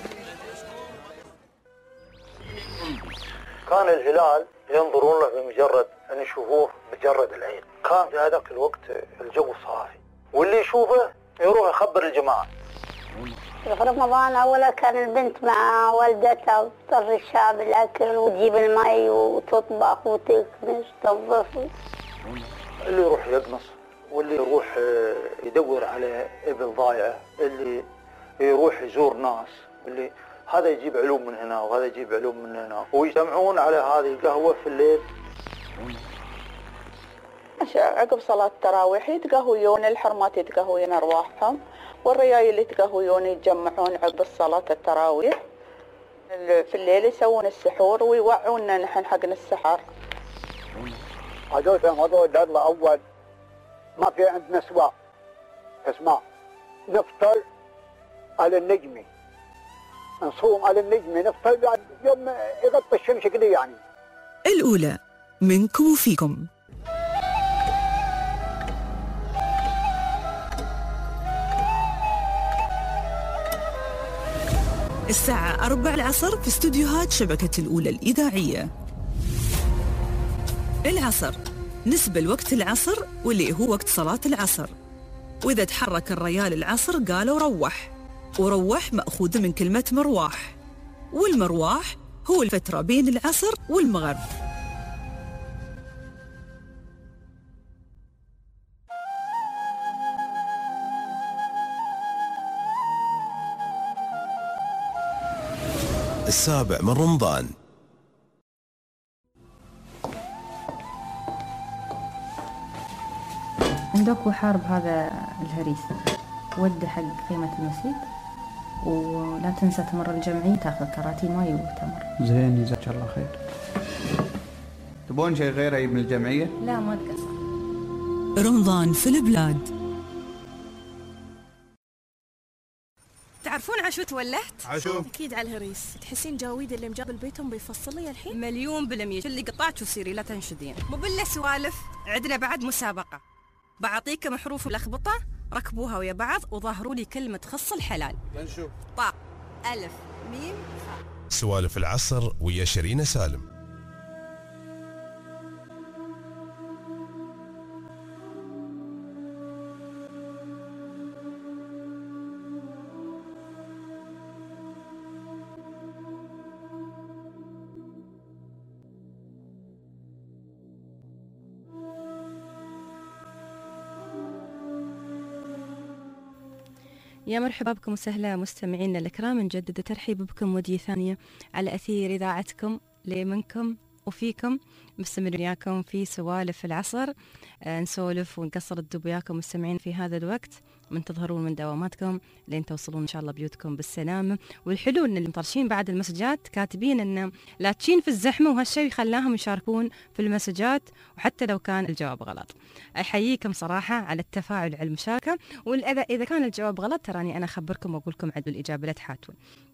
كان الهلال ينظرون له بمجرد أن يشوفوه بجرد العين، كان في هذاك الوقت الجو صافي، واللي يشوفه يروح يخبر الجماعة. في رمضان أولا كان البنت مع والدتها وتطر الشعب الأكل وتجيب الماء وتطبخ وتكنس تنظف. اللي يروح يقنص، واللي يروح يدور على إبل ضايعة، اللي يروح يزور ناس، اللي هذا يجيب علوم من هنا وهذا يجيب علوم من هنا، ويجتمعون على هذه القهوة في الليل. عقب صلاة التراويح يتقهويون، الحرمات يتقهوين أرواحهم، والريايل يتقهويون يتجمعون عقب صلاة التراويح. في الليل يسوون السحور ويوعونا نحن حقنا السحر. هذول الله أول ما في عندنا سواء، اسمع، نفطر على النجمي، نصوم على النجمي، نفطر يعني يوم يغطي الشمس كده يعني. الأولى منكم وفيكم. الساعة 4 العصر في استوديوهات شبكة الأولى الإذاعية. العصر نسبة لوقت العصر واللي هو وقت صلاة العصر، وإذا تحرك الريال العصر قالوا روح، وروح مأخوذ من كلمة مرواح، والمرواح هو الفترة بين العصر والمغرب. السابع من رمضان. عندك وحارب هذا الهريس ود حق قيمة المسجد، ولا تنسى تمر الجمعية تاخذ كراتي ماي وتمر. زين جزاك الله خير. تبون شيء غير من الجمعية؟ لا ما تقصر. رمضان في البلاد. تعرفون شو تولهت؟ عشو اكيد على الهريس. تحسين جاويد اللي مجاب البيتهم بيفصل لي الحين؟ 1,000,000%. شو اللي قطعت وصيري لا تنشدين. مو بالله سوالف، عندنا بعد مسابقة. بعطيكم حروف ملخبطة، ركبوها ويا بعض وظهروا لي كلمة خص الحلال. نشوف. طاء ألف ميم فاء. سوالف العصر ويا شيرين سالم. يا مرحبا بكم وسهلا مستمعينا الكرام، نجدد ترحيب بكم ودية ثانية على أثير إذاعتكم لي منكم وفيكم. مستمر وياكم في سوالف العصر، نسولف ونقصر الدب وياكم مستمعين في هذا الوقت، من تظهرون من دواماتكم لين توصلون إن شاء الله بيوتكم بالسلامة. والحلو إن اللي مطرشين بعد المسجات كاتبين إن لا تشين في الزحمة، وهالشيء خلاهم يشاركون في المسجات وحتى لو كان الجواب غلط. أحييكم صراحة على التفاعل على المشاركة، وإذا كان الجواب غلط تراني أنا أخبركم وأقول لكم عدوا الإجابة لا تحاتون.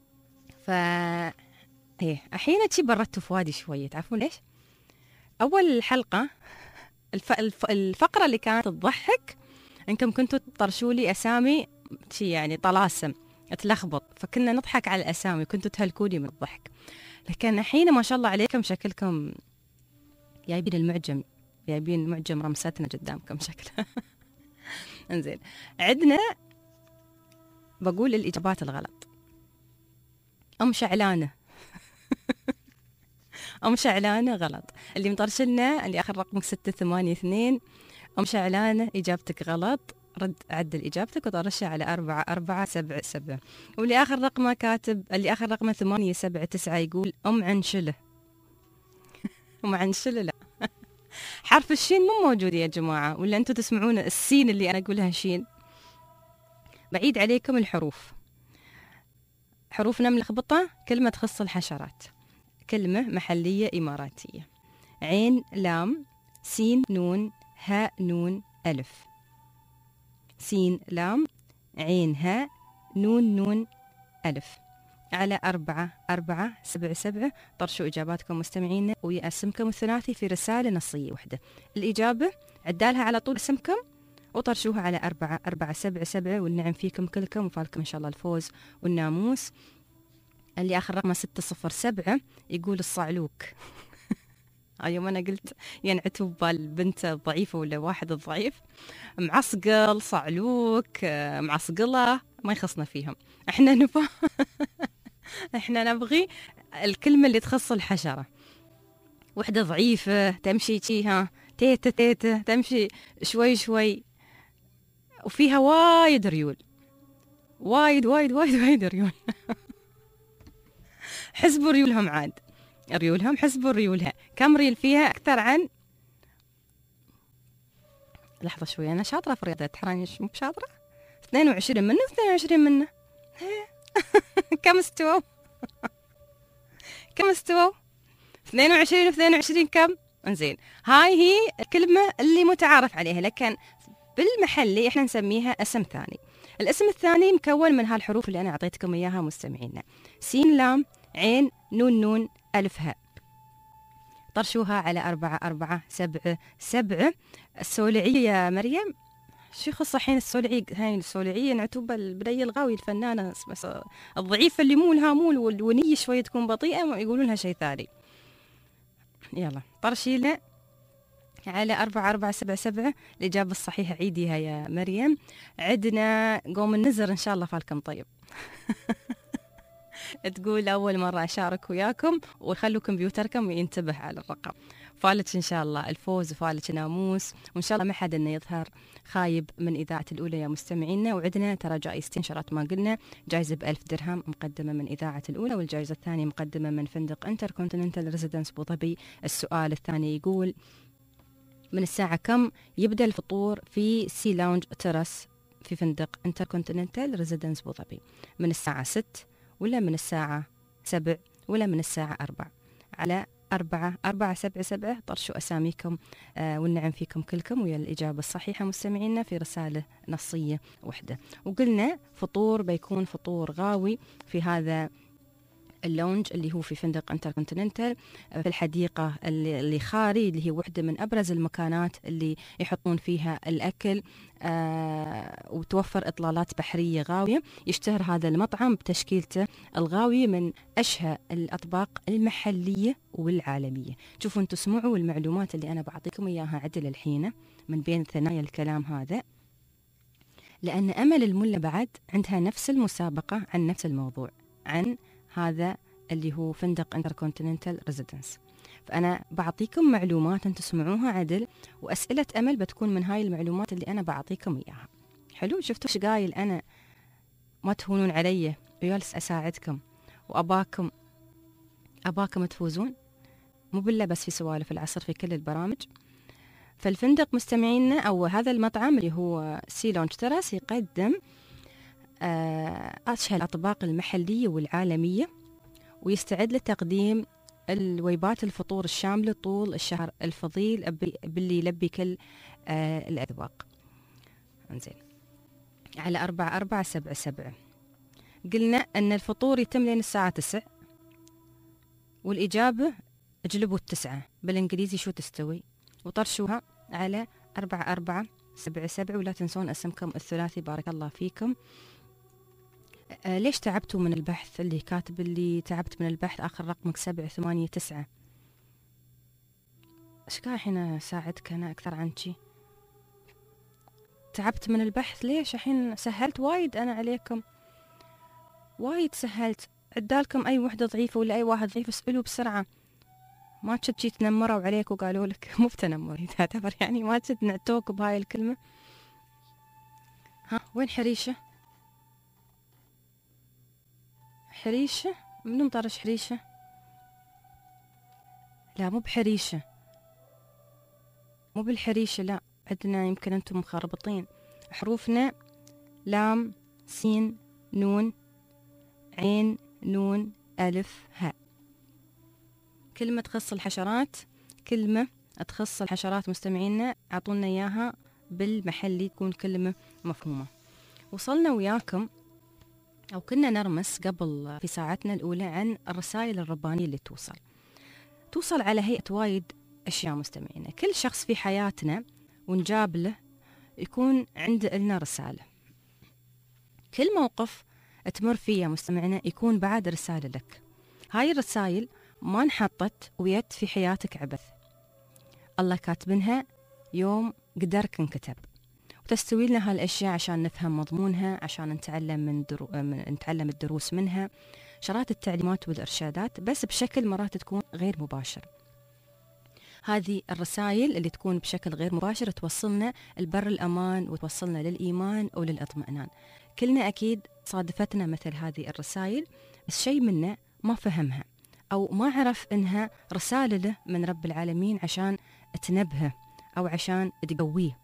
إيه أحيانا شي بردتوا فؤادي شوية، تعرفون ليش؟ أول الحلقة الفقرة اللي كانت تضحك إنكم كنتوا تطرشوا لي أسامي شي يعني طلاسم تلخبط، فكنا نضحك على الأسامي كنتوا تهلكوني من الضحك. لكن الحين ما شاء الله عليكم شكلكم جايبين المعجم، جايبين معجم رمستنا قدامكم شكله. انزين عندنا بقول الإجابات الغلط. أم شعلانة. أم شعلانة غلط. اللي مطرشلنا اللي آخر رقمك 682 أم شعلانة إجابتك غلط، رد عدل إجابتك وطرشها على 4477. واللي آخر رقمه كاتب اللي آخر رقمه 879 يقول أم عنشلة. أم عنشلة لا. حرف الشين مو موجود يا جماعة، ولا أنتوا تسمعون السين اللي أنا أقولها شين؟ بعيد عليكم الحروف، حروفنا ملخبطة. كلمة تخص الحشرات، كلمة محلية إماراتية. عين لام سين نون هاء نون ألف. سين لام عين هاء نون نون ألف. على 4477 طرشوا إجاباتكم مستمعين ويا اسمكم الثلاثي في رسالة نصية واحدة. الإجابة عدالها على طول اسمكم وطرشوها على 4477، والنعم فيكم كلكم وفالكم إن شاء الله الفوز والناموس. اللي آخر رقمه 607 يقول الصعلوك. يوم أنا قلت ينعتوا بالبنت الضعيفة ولا واحد الضعيف، معصقل صعلوك معصقلة ما يخصنا فيهم، احنا نبغي الكلمة اللي تخص الحشرة. وحدة ضعيفة تمشي شيها تيتا تيتا، تمشي شوي شوي وفيها وايد ريول، وايد وايد وايد وايد ريول. حسبوا ريولهم عاد، ريولهم حسبوا ريولها. كم ريل فيها؟ أكثر عن لحظة شوي، أنا شاطرة في الرياضة تحراني مو بشاطرة. 22 منه 22 منه. كم استووا؟ كم استووا؟ 22 22 كم؟ انزين هاي هي الكلمة اللي متعارف عليها، لكن بالمحلي احنا نسميها اسم ثاني. الاسم الثاني مكون من هالحروف اللي انا اعطيتكم اياها مستمعينا: سين لام عين نون نون ألف هاء. طرشوها على 4477. السولعية يا مريم شو يخص الحين السولعية؟ هاي السولعية نعتوبة البنية الغاوي الفنانة بس الضعيفة اللي مو لها مول والونية شوية تكون بطيئة يقولون لها شيء ثاني. يلا طرشي لنا على 4477. الإجابة الصحيحة عيديها يا مريم. عدنا قوم النزر إن شاء الله فالكم طيب. تقول أول مرة أشارك وياكم ويخلوا كمبيوتركم ينتبه على الرقم. فالك إن شاء الله الفوز وفالك ناموس، وإن شاء الله ما حد إنه يظهر خايب من إذاعة الأولى يا مستمعينا. وعدنا ترى جائزتين شرط ما قلنا، جائزة ب1000 درهم مقدمة من إذاعة الأولى، والجائزة الثانية مقدمة من فندق انتركونتيننتال ريزيدنس أبو ظبي. السؤال الثاني يقول: من الساعة كم يبدأ الفطور في سي لاونج تراس في فندق انتركونتيننتال ريزيدنس أبو ظبي؟ من الساعة 6 ولا من الساعة 7 ولا من الساعة 4؟ على 477 طرشوا أساميكم والنعم فيكم كلكم ويا الإجابة الصحيحة مستمعينا في رسالة نصية واحدة. وقلنا فطور بيكون فطور غاوي في هذا اللونج اللي هو في فندق انتركونتيننتال في الحديقة اللي خاري، اللي هي واحدة من أبرز المكانات اللي يحطون فيها الأكل وتوفر إطلالات بحرية غاوية. يشتهر هذا المطعم بتشكيلته الغاوية من أشهى الأطباق المحلية والعالمية. شوفوا انتم اسمعوا المعلومات اللي أنا بعطيكم إياها عدل الحين من بين ثنايا الكلام هذا، لأن أمل الملة بعد عندها نفس المسابقة عن نفس الموضوع، عن هذا اللي هو فندق انتركونتيننتال ريزيدنس. فأنا بعطيكم معلومات أنتم تسمعوها عدل، وأسئلة أمل بتكون من هاي المعلومات اللي أنا بعطيكم إياها. حلو؟ شفتوا ايش قايل أنا؟ ما تهونون علي وجالس أساعدكم وأباكم تفوزون، مو بالله بس في سوالف العصر، في كل البرامج. فالفندق مستمعينا أو هذا المطعم اللي هو سي لونج تراس يقدم أشهى الأطباق المحلية والعالمية، ويستعد لتقديم الوجبات الفطور الشاملة طول الشهر الفضيل باللي يلبي كل الأذواق. انزين، على 4477 قلنا أن الفطور يتم لين الساعة 9، والإجابة اجلبوا 9 بالإنجليزي شو تستوي، وطرشوها على 4477. ولا تنسون اسمكم الثلاثي بارك الله فيكم. ليش تعبتوا من البحث؟ اللي كاتب اللي تعبت من البحث آخر رقمك 789. ايش قاعد الحين اساعدك انا اكثر عنشي؟ تعبت من البحث ليش؟ الحين سهلت وايد انا عليكم، وايد سهلت. عدالكم اي وحده ضعيفه ولا اي واحد ضعيف اسالوا بسرعه، ما تشد تنمروا عليك وقالوا لك مو بتنمر تعتبر يعني ما تشد نعتوك بهاي الكلمه. ها وين حريشه؟ حريشه منو مطرش حريشه؟ لا مو بحريشه، مو بالحريشه، لا عندنا يمكن انتم مخربطين حروفنا. لام سين نون عين نون ألف هاء. كلمة تخص الحشرات، كلمة تخص الحشرات مستمعينا أعطونا إياها بالمحلي تكون كلمة مفهومة. وصلنا وياكم أو كنا نرمس قبل في ساعتنا الأولى عن الرسائل الربانية اللي توصل على هيئة وايد أشياء مستمعينا. كل شخص في حياتنا ونجاب له يكون عنده لنا رسالة، كل موقف تمر فيه مستمعنا يكون بعد رسالة لك. هاي الرسائل ما انحطت ويت في حياتك عبث، الله كاتبنها يوم قدرك انكتب، وتستوي لنا هالأشياء عشان نفهم مضمونها، عشان نتعلم الدروس منها، شرات التعليمات والإرشادات، بس بشكل مرات تكون غير مباشر. هذه الرسائل اللي تكون بشكل غير مباشر توصلنا البر الأمان وتوصلنا للإيمان أو للإطمئنان. كلنا أكيد صادفتنا مثل هذه الرسائل، بس شيء منا ما فهمها أو ما عرف إنها رسالة له من رب العالمين عشان تنبهه أو عشان تقويه،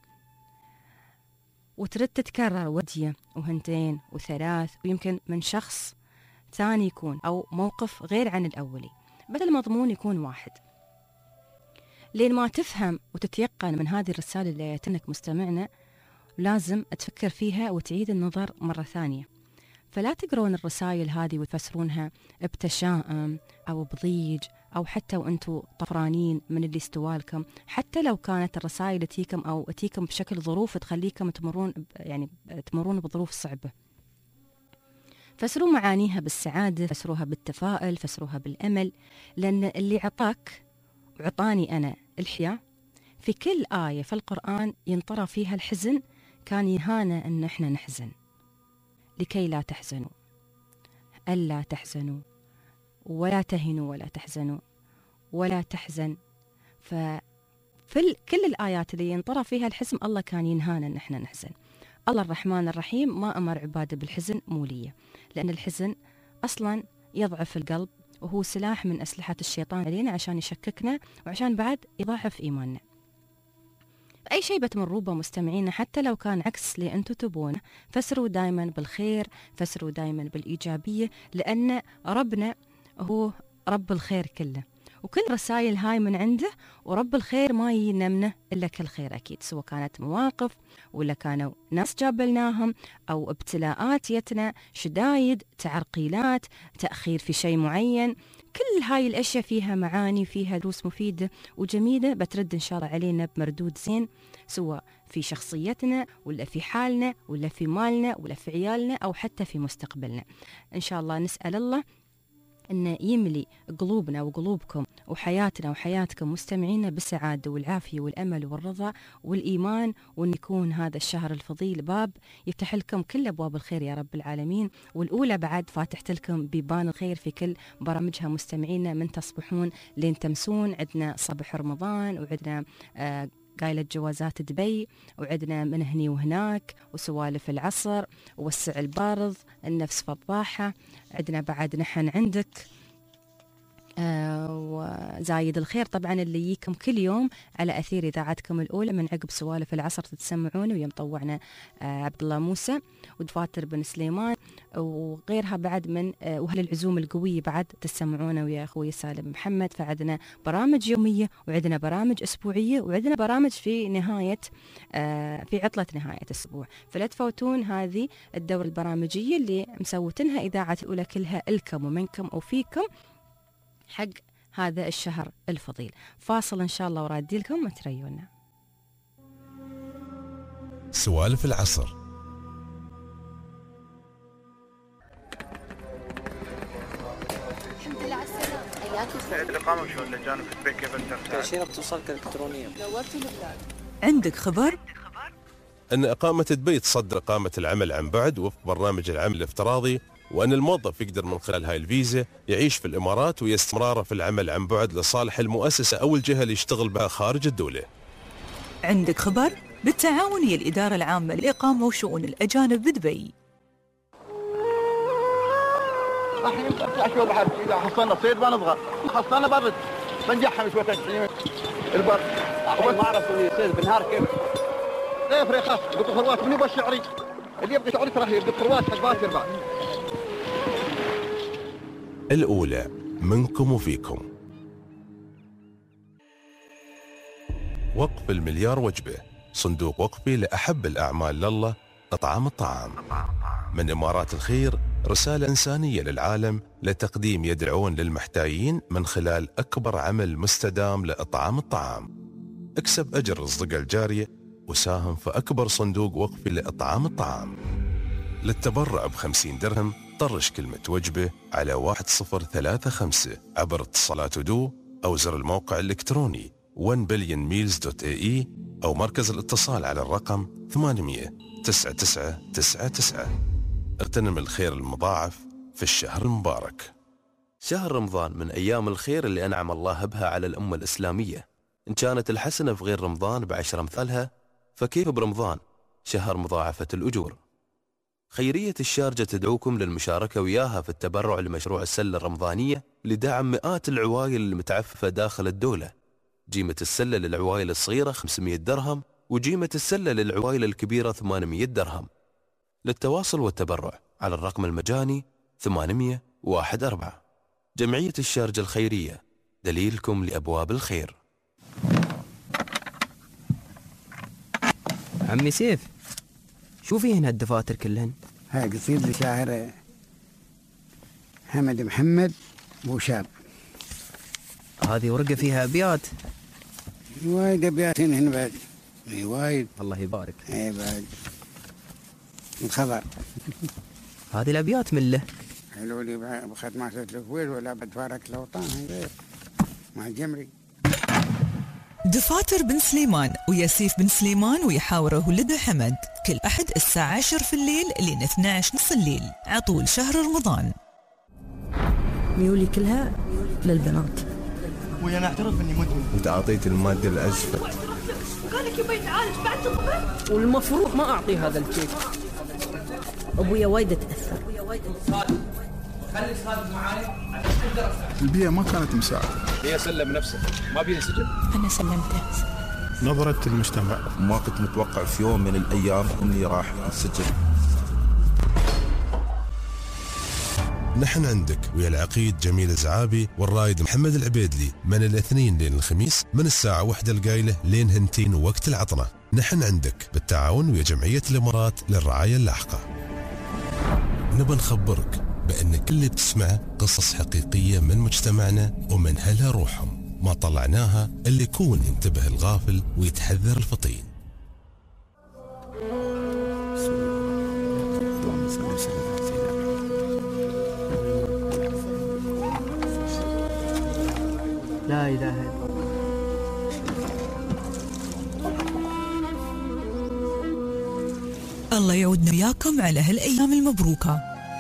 وترد تتكرر ودية وهنتين وثلاث ويمكن من شخص ثاني يكون، أو موقف غير عن الأولي، بدل المضمون يكون واحد. لين ما تفهم وتتيقن من هذه الرسالة اللي جاتنك مستمعنا، لازم تفكر فيها وتعيد النظر مرة ثانية. فلا تقرون الرسائل هذه وتفسرونها بتشاؤم أو بضيج أو حتى وأنتوا طفرانين من اللي استوالكم، حتى لو كانت الرسائل تيكم أو تيكم بشكل ظروف تخليكم تمرون بظروف صعبة. فسروا معانيها بالسعادة، فسروها بالتفاؤل، فسروها بالأمل، لأن اللي عطاك وعطاني أنا الحياة، في كل آية في القرآن ينطرى فيها الحزن كان ينهانا أن احنا نحزن، لكي لا تحزنوا، ألا تحزنوا ولا تهنوا ولا تحزنوا ولا تحزن. ففي كل الآيات اللي ينطرى فيها الحزن الله كان ينهانا أن احنا نحزن. الله الرحمن الرحيم ما أمر عباده بالحزن مولية، لأن الحزن أصلا يضعف القلب، وهو سلاح من أسلحة الشيطان علينا عشان يشككنا وعشان بعد يضعف إيماننا. أي شيء بتمروا به مستمعينا حتى لو كان عكس اللي أنتم تبونه، فسروا دائما بالخير، فسروا دائما بالإيجابية، لأن ربنا هو رب الخير كله، وكل رسائل هاي من عنده، ورب الخير ما يجينا منه إلا كل خير أكيد، سواء كانت مواقف ولا كانوا ناس جابلناهم أو ابتلاءات يتنا، شدايد، تعرقيلات، تأخير في شيء معين. كل هاي الأشياء فيها معاني، فيها دروس مفيدة وجميلة بترد إن شاء الله علينا بمردود زين، سواء في شخصيتنا ولا في حالنا ولا في مالنا ولا في عيالنا أو حتى في مستقبلنا. إن شاء الله نسأل الله أن يملي قلوبنا وقلوبكم وحياتنا وحياتكم مستمعينا بالسعادة والعافية والأمل والرضا والإيمان، وأن يكون هذا الشهر الفضيل باب يفتح لكم كل أبواب الخير يا رب العالمين. والأولى بعد فاتحت لكم بيبان الخير في كل برامجها مستمعينا، من تصبحون لين تمسون. عندنا صبح رمضان، وعندنا قايلة جوازات دبي، وعندنا من هني وهناك، وسوالف العصر، ووسع البارض، النفس فضاحة، عندنا بعد نحن عندك وزايد الخير طبعا اللي يجيكم كل يوم على أثير إذاعتكم الأولى من عقب سوالف العصر تتسمعون، ويا مطوعنا عبد الله موسى ودفاتر بن سليمان وغيرها بعد من وهل العزوم القوية بعد تسمعونا ويا أخوي سالم محمد. فعندنا برامج يومية، وعندنا برامج أسبوعية، وعندنا برامج في نهاية في عطلة نهاية الأسبوع. فلا تفوتون هذه الدورة البرامجية اللي مسوتنها إذاعة الأولى كلها لكم ومنكم وفيكم حق هذا الشهر الفضيل. فاصل إن شاء الله ورادي لكم وتريونا. سوالف العصر. الحمد لله على السلامة. حياك سعيد الإقامة وشو الأجانب في دبي كيف الترتيب؟ تأشيرة بتوصلك إلكترونيا. نورتوا البلاد. عندك خبر؟ أن إقامة دبي تصدر إقامة العمل عن بعد وفق برنامج العمل الافتراضي، وأن الموظف يقدر من خلال هاي الفيزا يعيش في الإمارات ويستمرار في العمل عن بعد لصالح المؤسسة أو الجهة اللي يشتغل بها خارج الدولة. عندك خبر؟ بالتعاون هي الإدارة العامة للإقامة وشؤون الأجانب بدبي. راح نرجع شو بحر، إذا حصلنا صيد ما نضغط، حصلنا برد بنجحها شوية تجريمة البرد. ما عرفوا يصيد بالنهار كيف؟ لا يفرق خاص، قلت خروات من يبغى الشعري، اللي يبغى شعري راح يقط خروات حق باكر بعد. الأولى منكم وفيكم. وقف المليار وجبة، صندوق وقفي لأحب الأعمال لله، إطعام الطعام. من إمارات الخير رسالة إنسانية للعالم لتقديم يد العون للمحتاجين من خلال أكبر عمل مستدام لإطعام الطعام. اكسب أجر الصدقة الجارية وساهم في أكبر صندوق وقفي لإطعام الطعام. للتبرع ب50 درهم طرش كلمة وجبة على 1035 عبر اتصالات ودو أو زر الموقع الإلكتروني 1billionmeals.ae أو مركز الاتصال على الرقم 800 9999. اغتنم الخير المضاعف في الشهر المبارك. شهر رمضان من أيام الخير اللي أنعم الله بها على الأمة الإسلامية. إن كانت الحسنة في غير رمضان ب10 أمثالها، فكيف برمضان شهر مضاعفة الأجور؟ خيرية الشارجة تدعوكم للمشاركة وياها في التبرع لمشروع السلة الرمضانية لدعم مئات العوائل المتعففة داخل الدولة. جيمة السلة للعوائل الصغيرة 500 درهم، وجيمة السلة للعوائل الكبيرة 800 درهم. للتواصل والتبرع على الرقم المجاني 814. جمعية الشارجة الخيرية، دليلكم لأبواب الخير. عمي سيف، شوفي هنا الدفاتر كلهن. هاي قصيد لشاعر حمد محمد بوشاب. هذه ورقة فيها أبيات. وايد أبيات هنا بعد. وايد. الله يبارك. اي بعد. الخبر. هذه الأبيات من له. حلو لي بختمات الكويت ولا بتفارق الأوطان هاي مع الجمري. دفاتر بن سليمان وياسيف بن سليمان ويحاوره ولده حمد كل أحد الساعة 10 في الليل لين 12 نص الليل عطول شهر رمضان. ميولي كلها للبنات. وأنا أعترف إني مدمن. أنت أعطيت المادة الأزفة. قال لك يبي يتعالج بعد تطبخ. والمفروض ما أعطيه هذا الشيء. أبويا وايد تأثر. خلي خالد معاي عشان درس. البيئة ما كانت مساعدة. هي سلم نفسه، ما بينا سجن. أنا سلمته. نظرة المجتمع. ما كنت متوقع في يوم من الأيام إني راح السجن. نحن عندك ويا العقيد جميل الزعابي والرايد محمد العبيدلي من الاثنين لين الخميس من الساعة 1 القايلة لين هنتين وقت العطنة. نحن عندك بالتعاون ويا جمعية الإمارات للرعاية اللاحقة. نبى نخبرك بأن كل اللي بتسمعه قصص حقيقية من مجتمعنا ومن هلها روحهم، ما طلعناها اللي يكون ينتبه الغافل ويتحذر الفطين. لا إله إلا الله. الله يعودنا وياكم على هالأيام المبروكة.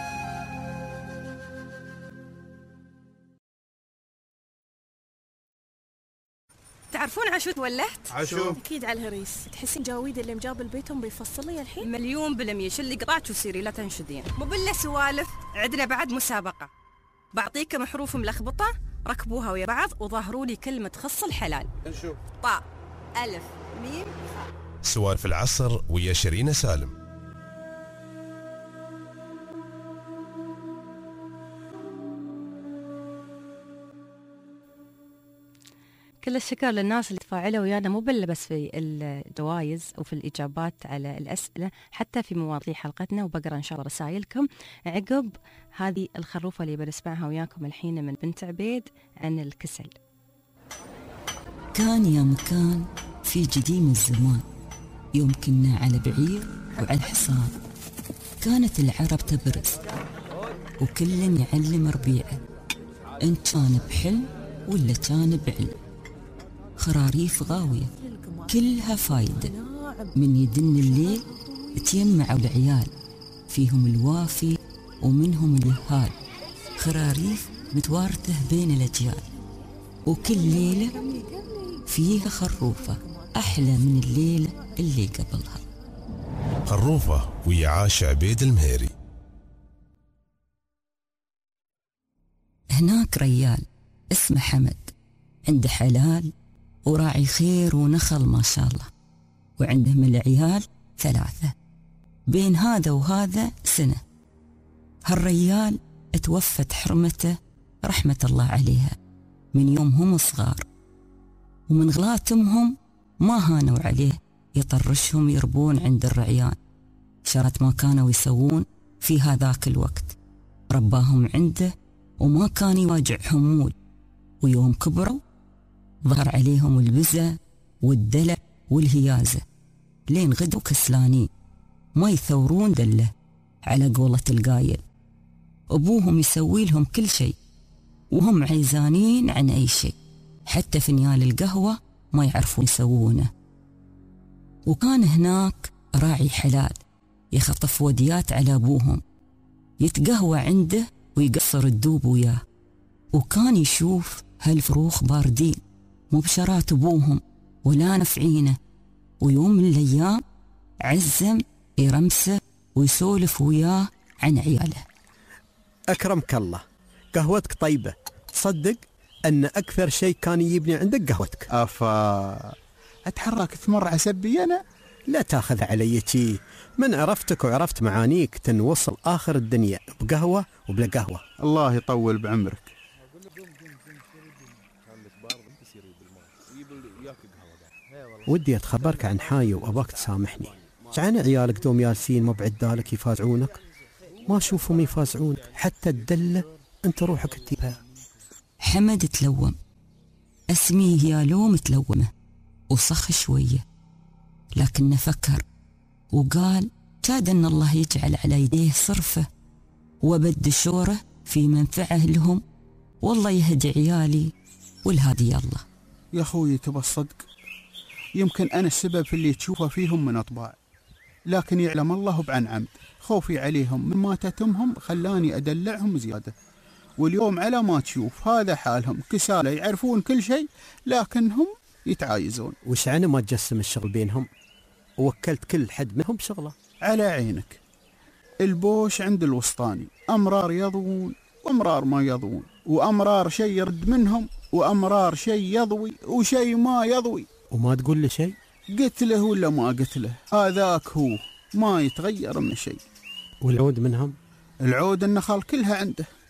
تعرفون عشو تولهت؟ عشو؟ أكيد على الهريس. تحسين جاويد اللي مجاب البيتهم بيفصل لي الحين؟ 1,000,000%. شلي قطعك وسيري لا تنشدين. مو بالله سوالف، عندنا بعد مسابقة. بعطيكم حروف ملخبطة، ركبوها ويا بعض وظاهروا لي كلمة تخص الحلال. نشوف. طاء ألف ميم فاء. سوالف العصر ويا شيرين سالم. كل الشكر للناس اللي تفاعلوا ويانا، مو بس في الجوائز وفي الإجابات على الأسئلة، حتى في مواضيع حلقتنا. وبقرأ إن شاء الله رسائلكم عقب هذه الخروفة اللي بنسمعها وياكم الحين من بنت عبيد عن الكسل. كان يا مكان في قديم الزمان، يوم كنا على بعير وعلى حصان، كانت العرب تبرز وكل يعلم ربيعه، إن كان بحلم ولا كان بعلم. خراريف غاوية كلها فايدة، من يدن الليل تيمعوا العيال، فيهم الوافي ومنهم اليهال. خراريف متوارثة بين الأجيال، وكل ليلة فيها خروفة أحلى من الليلة اللي قبلها. خروفة ويا عاش عبيد المهيري. هناك ريال اسمه حمد، عنده حلال وراعي خير ونخل ما شاء الله، وعنده من العيال 3. بين هذا وهذا سنة. هالريال توفت حرمته رحمة الله عليها من يوم هم صغار، ومن غلات امهم ما هانوا عليه، يطرشهم يربون عند الرعيان. شرت ما كانوا يسوون في هذاك الوقت، رباهم عنده وما كان يواجعهم مول. ويوم كبروا ظهر عليهم البزة والدلع والهيازة، لين غدوا كسلانين ما يثورون دله، على قولة القايل. أبوهم يسوي لهم كل شيء وهم عيزانين عن أي شيء، حتى فنيال القهوة ما يعرفون يسوونه. وكان هناك راعي حلال يخطف وديات على أبوهم، يتقهوى عنده ويقصر الدوب وياه. وكان يشوف هالفروخ باردين مو بشرات أبوهم ولا نفعينه، ويوم من الأيام عزم يرمسه ويسولف وياه عن عياله. أكرمك الله، قهوتك طيبة، تصدق أن أكثر شيء كان يجيبني عندك قهوتك. أفا أتحرك تمر عسبي أنا؟ لا تاخذ علي شي، من عرفتك وعرفت معانيك تنوصل آخر الدنيا بقهوة وبلا قهوة. الله يطول بعمرك. ودي أتخبرك عن حاجة وأباك تسامحني. جعان عيالك دوم يالسين مو بعدالك يفازعونك، ما أشوفهم يفازعونك، حتى الدلة أنت روحك تجيبها. حمد تلوم، اسميه يا لوم تلومه، وصخ شوية، لكنه فكر وقال كاد أن الله يجعل على يديه صرفه وبد شوره في منفعه لهم، والله يهدي عيالي والهادي الله. يا أخوي تبى الصدق، يمكن أنا السبب في اللي تشوفه فيهم من أطباع، لكن يعلم الله بعن عمد. خوفي عليهم من ماتتهم خلاني أدلعهم زيادة، واليوم على ما تشوف هذا حالهم، كسالة يعرفون كل شيء لكنهم يتعايزون. وش عنا ما تجسم الشغل بينهم ووكلت كل حد منهم شغله؟ على عينك، البوش عند الوسطاني، أمرار يضوون وأمرار ما يضوون، وأمرار شيء يرد منهم وأمرار شيء يضوي وشيء ما يضوي. وما تقول لي شيء؟ قلت له ولا ما قلت له، هذاك هو ما يتغير من شيء. والعود منهم؟ العود النخل كلها عنده،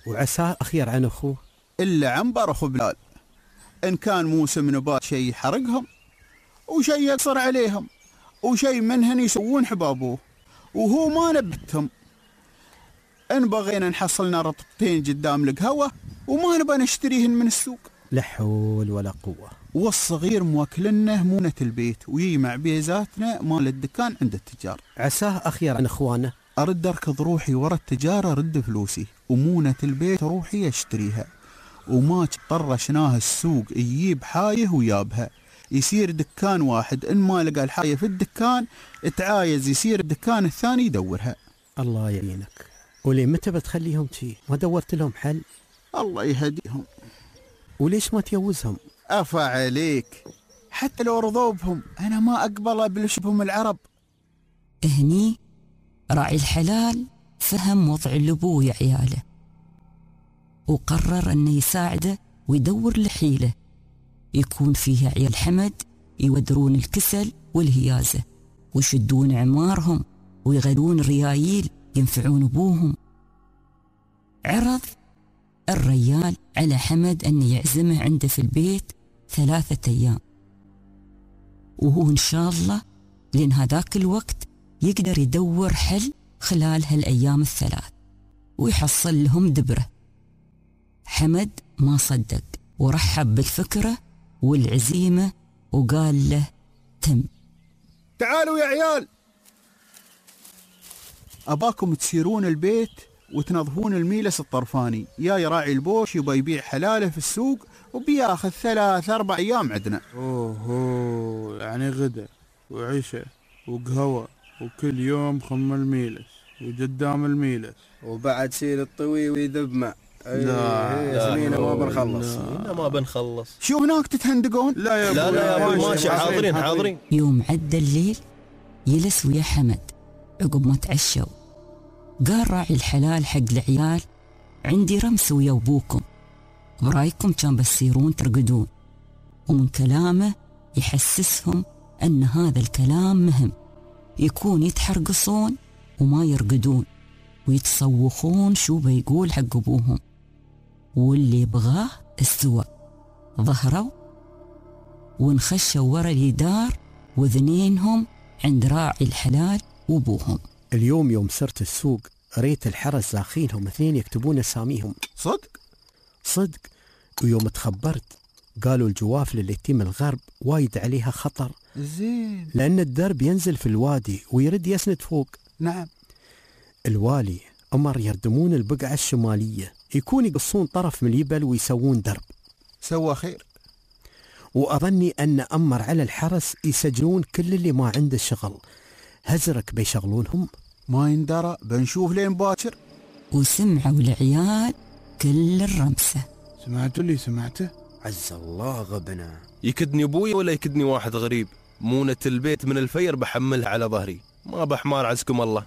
وعساه أخير عن أخوه. إلا عنبر أخو بلال، إن كان موسم نبات شيء يحرقهم وشيء يقصر عليهم وشيء منهن يسوون حبابوه وهو ما نبتهم. إن بغينا نحصلنا رطبتين قدام القهوة وما نبى نشتريهن من السوق. لا حول ولا قوة. والصغير موكلنه مونة البيت ويجمع بيزاتنا مال الدكان عند التجار. عساه أخير عن أخوانه. أرد أركض روحي ورا التجارة رد فلوسي ومونة البيت روحي أشتريها وما طرشناه السوق يجيب حايه ويابها. يصير دكان واحد، إن ما لقى الحاية في الدكان تعايز يصير الدكان الثاني يدورها. الله يعينك. وليه متى بتخليهم شي؟ ما دورت لهم حل؟ الله يهديهم. وليش ما تجوزهم؟ أفا عليك، حتى لو رضوا بهم أنا ما أقبل أبلشبهم العرب. هني راعي الحلال فهم وضع الأبو ويا عياله وقرر أنه يساعده ويدور لحيله يكون فيها عيال حمد يودرون الكسل والهيازة ويشدون عمارهم ويغلون ريايل ينفعون أبوهم. عرض الريال على حمد أن يعزمه عنده في البيت 3 أيام، وهو إن شاء الله لأن هذاك الوقت يقدر يدور حل خلال هالأيام ال3 ويحصل لهم دبرة. حمد ما صدق ورحب بالفكرة والعزيمة وقال له تم. تعالوا يا عيال، أباكم تسيرون البيت وتنظفون الميلس الطرفاني. يا يراعي البوش يبى يبيع حلاله في السوق وبياخذ 3-4 أيام عندنا. أوه يعني غدا وعشاء وقهوة وكل يوم خم الميلس وقدام الميلس وبعد سير الطوي ويذب مع. لا سنين ما بنخلص. ما بنخلص. شو هناك تتهندقون؟ لا يا أبو ماشي. حاضرين. يوم عدى الليل يلس ويا حمد عقب ما تعشوا قال راعي الحلال حق العيال عندي رمس ويا أبوكم، برايكم كان بتصيرون ترقدون؟ ومن كلامه يحسسهم أن هذا الكلام مهم، يكون يتحرقصون وما يرقدون ويتصوخون شو بيقول حق أبوهم. واللي بغاه استوى، ظهروا وانخشوا ورا الجدار واثنينهم عند راعي الحلال وابوهم. اليوم يوم صرت السوق ريت الحرس زاخينهم 2 يكتبون اساميهم. صدق. ويوم تخبرت قالوا الجوافل اللي تيم الغرب وايد عليها خطر. زين. لأن الدرب ينزل في الوادي ويرد يسند فوق. نعم. الوالي أمر يردمون البقعة الشمالية، يكون يقصون طرف من اليبل ويسوون درب. سوى خير. وأظني أن أمر على الحرس يسجلون كل اللي ما عنده شغل. هزرك بيشغلونهم؟ ما يندرى، بنشوف لين باكر. وسمعوا العيال كل الرمسة. سمعتوا اللي سمعته؟ عز الله غبنا. يكدني أبوي ولا يكدني واحد غريب؟ مونة البيت من الفير بحملها على ظهري، ما بحمار عزكم الله.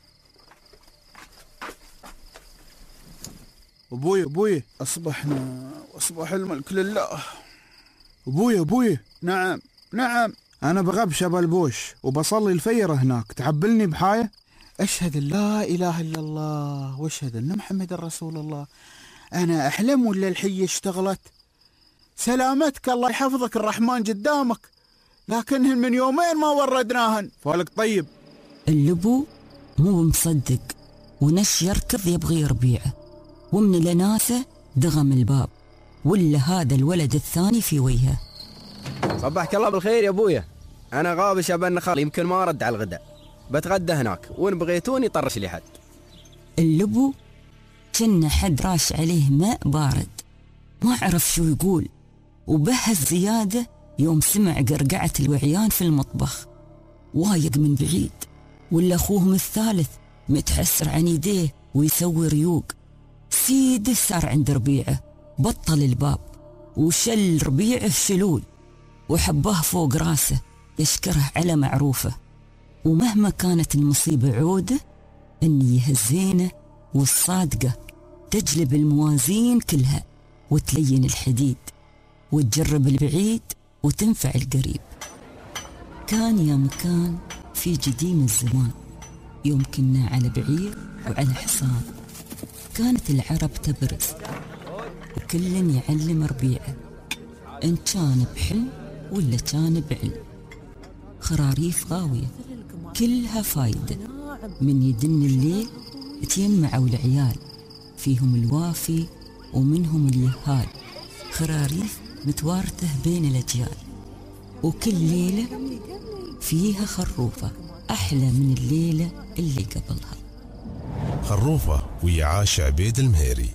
أبوي أصبحنا وأصبح الملك لله. أبوي. نعم أنا بغبش أبا البوش وبصلي الفيرة هناك، تعبلني بحاية. أشهد أن لا إله إلا الله وأشهد أن محمد رسول الله. أنا أحلم ولا الحية اشتغلت؟ سلامتك، الله يحفظك، الرحمن قدامك، لكنهن من يومين ما وردناهن. فالك طيب. اللبو مو مصدق ونش يركض يبغي يربيعه، ومن الاناثه دغم الباب ولا هذا الولد الثاني في وجهه. صبحك الله بالخير يا ابويا، انا غابش ابا النخل، يمكن ما رد على الغداء، بتغدى هناك وان بغيتوني طرش لي حد. اللبو كنا حد راش عليه ماء بارد، ما عرف شو يقول وبهز زياده يوم سمع قرقعه الوعيان في المطبخ. وايق من بعيد، ولا اخوهم الثالث متحسر عن يديه ويسوي ريوق. سيده صار عند ربيعه، بطل الباب وشل ربيعه في شلول وحباه فوق راسه يشكره على معروفه. ومهما كانت المصيبة عودة النية الزينة والصادقة تجلب الموازين كلها وتلين الحديد وتجرب البعيد وتنفع القريب. كان يا مكان في قديم الزمان يوم كنا على بعير وعلى حصان، كانت العرب تبرز وكل يعلم ربيعه، إن كان بحلم ولا كان بعلم. خراريف غاوية كلها فايدة، من يدن الليل تيمعوا العيال، فيهم الوافي ومنهم اليهال. خراريف متوارثة بين الأجيال، وكل ليلة فيها خروفة أحلى من الليلة اللي قبلها. خروفة ويا عاش عبيد المهيري.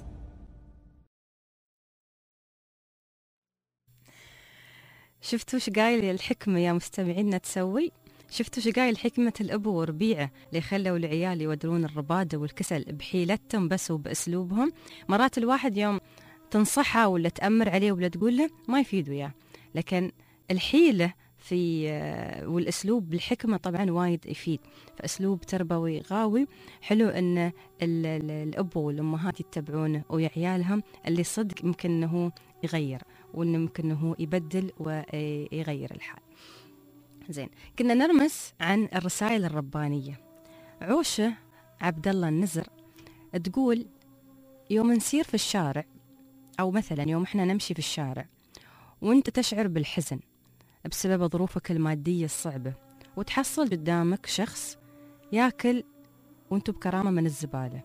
شفتوا ايش قايل الحكمة يا مستمعينا تسوي؟ شفتوا ايش قايل حكمة الأبو وربيعة اللي خلوا العيال يودرون الربادة والكسل بحيلتهم بس وبأسلوبهم؟ مرات الواحد يوم تنصحه ولا تأمر عليه ولا تقول له ما يفيد وياه، لكن الحيلة والأسلوب بالحكمة طبعا وايد يفيد. فأسلوب تربوي غاوي حلو أن الأب والأمهات يتبعونه ويا عيالهم، اللي صدق يمكن أنه يغير وأنه يمكن أنه يبدل ويغير الحال. زين، كنا نرمس عن الرسائل الربانية. عوشة عبد الله النزر تقول يوم نسير في الشارع، أو مثلا يوم احنا نمشي في الشارع وانت تشعر بالحزن بسبب ظروفك المادية الصعبة، وتحصل قدامك شخص ياكل وانتو بكرامة من الزبالة،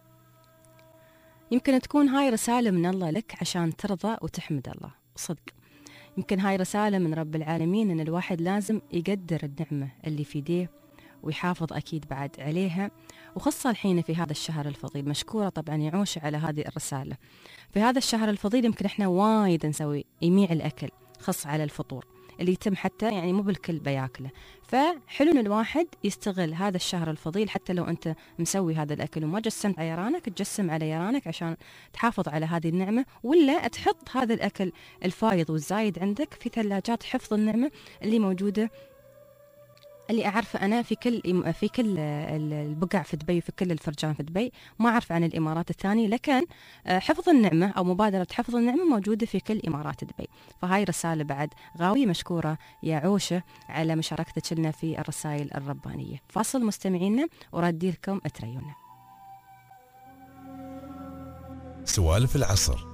يمكن تكون هاي رسالة من الله لك عشان ترضى وتحمد الله. صدق يمكن هاي رسالة من رب العالمين أن الواحد لازم يقدر النعمة اللي في يديه ويحافظ أكيد بعد عليها، وخاصة الحين في هذا الشهر الفضيل. مشكورة طبعا يا عوشة على هذه الرسالة. في هذا الشهر الفضيل يمكن احنا وايد نسوي يميع الأكل، خاص على الفطور اللي يتم حتى يعني مو بالكل بياكله. فحلو ان الواحد يستغل هذا الشهر الفضيل، حتى لو انت مسوي هذا الاكل وما جسمت على يرانك، تجسم على يرانك عشان تحافظ على هذه النعمه، ولا تحط هذا الاكل الفايض والزايد عندك في ثلاجات حفظ النعمه اللي موجوده، اللي أعرفه أنا في كل البقع في دبي وفي كل الفرجان في دبي. ما أعرف عن الإمارات الثانية، لكن حفظ النعمة أو مبادرة حفظ النعمة موجودة في كل إمارات دبي. فهاي رسالة بعد غاوية. مشكورة يا عوشة على مشاركتك لنا في الرسائل الربانية. فاصل مستمعينا وردي لكم تريونا. سوالف العصر.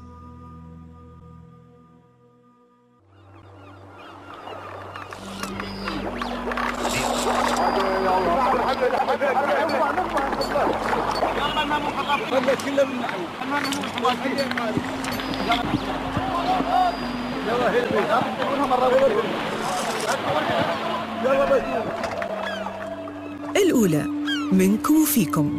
الأولى منكم وفيكم.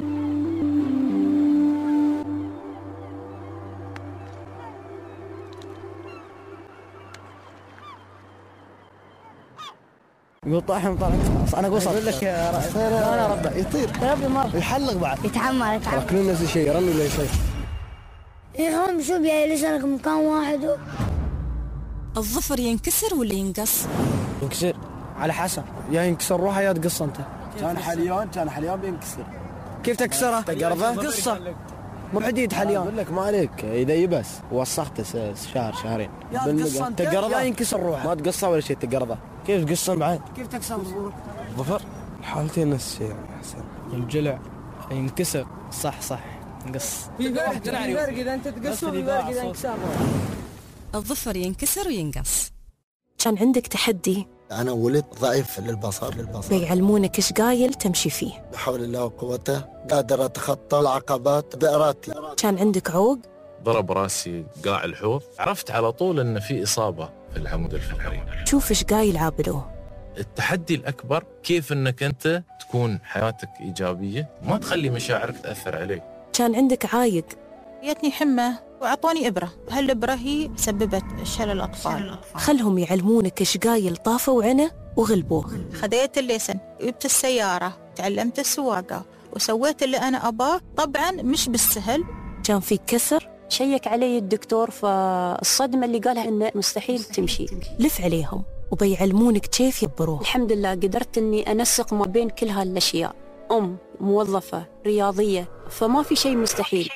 يقول طاحن طالع انا قصر اقول لك انا ربع يطير يحلق بعد يتعمر كلنا نفس الشيء رن ولا شيء. هم شو بيجلسك مكان واحد. الظفر ينكسر ولا ينقص؟ ينكسر على حسب، يا ينكسر روحه يا تقص انت. كان حليان بينكسر. كيف تكسره؟ تقرضه قصه مو حديد حليان. اقول لك ما عليك اذا يبس وسخته شهرين تقصه انت يا ينكسر روحه. ما تقصه ولا شيء تقرضه. كيف تقصه بعد؟ كيف تكسر ظفر؟ الحالتين نفس الشيء يا حسن. الجلع ينكسر صح نقص. في فرق اذا انت تقصه وفي فرق اذا ينكسر. الظفر ينكسر وينقص. كان عندك تحدي؟ أنا ولدت ضعيف للبصر. بيعلمونك إيش قايل تمشي فيه. بحول الله وقوته قادر أتخطى العقبات بإرادتي. كان عندك عوق؟ ضرب راسي قاع الحوض، عرفت على طول إن في إصابة في العمود الفقري. شوف إيش قايل عابلوه. التحدي الأكبر كيف إنك أنت تكون حياتك إيجابية، ما تخلي مشاعرك تأثر عليك. كان عندك عايق؟ جتني حمى وعطوني إبرة، هالإبرة هي سببت شلل الأطفال. خلهم يعلمونك إيش قايل طافوا عنه وغلبوه. خذيت الليسن، جبت السيارة، تعلمت السواقة وسويت اللي أنا أباه. طبعا مش بالسهل. كان في كسر؟ شيك علي الدكتور، فالصدمة اللي قالها إنه مستحيل تمشي. لف عليهم وبيعلمونك كيف يبروه. الحمد لله قدرت إني أنسق ما بين كل هالأشياء، موظفة رياضية، فما في شيء مستحيل.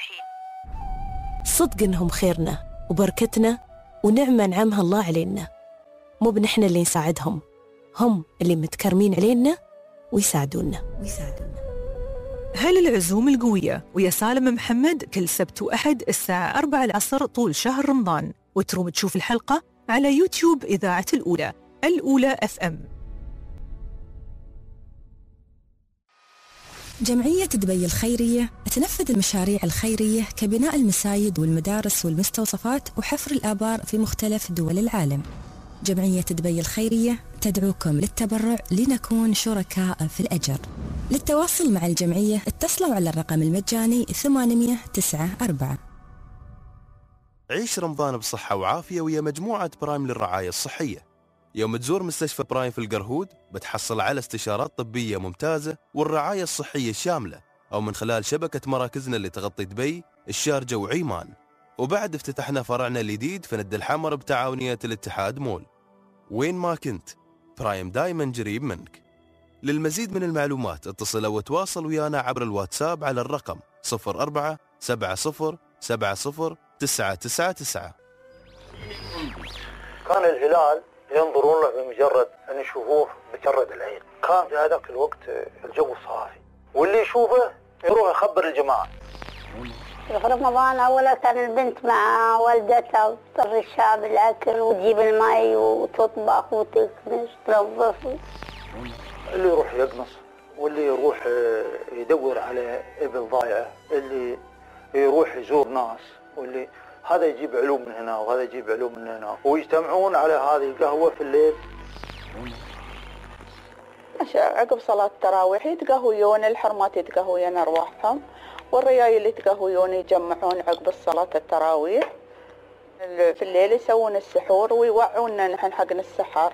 صدق إنهم خيرنا وبركتنا ونعمة نعمها الله علينا، مو بنحن اللي نساعدهم، هم اللي متكرمين علينا ويساعدونا. هل العزوم القوية ويا سالم محمد كل سبت وأحد الساعة 4 العصر طول شهر رمضان، وتروم تشوف الحلقة على يوتيوب إذاعة الأولى FM. جمعية دبي الخيرية تنفذ المشاريع الخيرية كبناء المساجد والمدارس والمستوصفات وحفر الآبار في مختلف دول العالم. جمعية دبي الخيرية تدعوكم للتبرع لنكون شركاء في الأجر. للتواصل مع الجمعية اتصلوا على الرقم المجاني 894. عيش رمضان بصحة وعافية ويا مجموعة برايم للرعاية الصحية. يوم تزور مستشفى برايم في القرهود بتحصل على استشارات طبية ممتازة والرعاية الصحية الشاملة، أو من خلال شبكة مراكزنا اللي تغطي دبي، الشارجة وعيمان. وبعد افتتحنا فرعنا الجديد في ند الحمر بتعاونية الاتحاد مول. وين ما كنت برايم دايما قريب منك. للمزيد من المعلومات اتصل أو تواصل ويانا عبر الواتساب على الرقم 04 70 70 999. كان الهلال ينظرون له بمجرد أن يشوفوه بجرد العين. كان في هذاك الوقت الجو صافي، واللي يشوفه يروح يخبر الجماعة. في رمضان أولا كان البنت مع والدتها تطر الشعب الأكل وتجيب الماء وتطبخ وتكنس تنظف. اللي يروح يقنص، واللي يروح يدور على إبل ضايعة، اللي يروح يزور ناس، واللي هذا يجيب علوم من هنا وهذا يجيب علوم من هنا، ويجتمعون على هذه القهوة في الليل. عقب صلاة التراويح يتقهويون، الحرمات يتقهويون أرواحهم، والريايل يتقهويون يجمعون عقب الصلاة التراويح. في الليل يسوون السحور ويوعونا نحن حقنا السحر.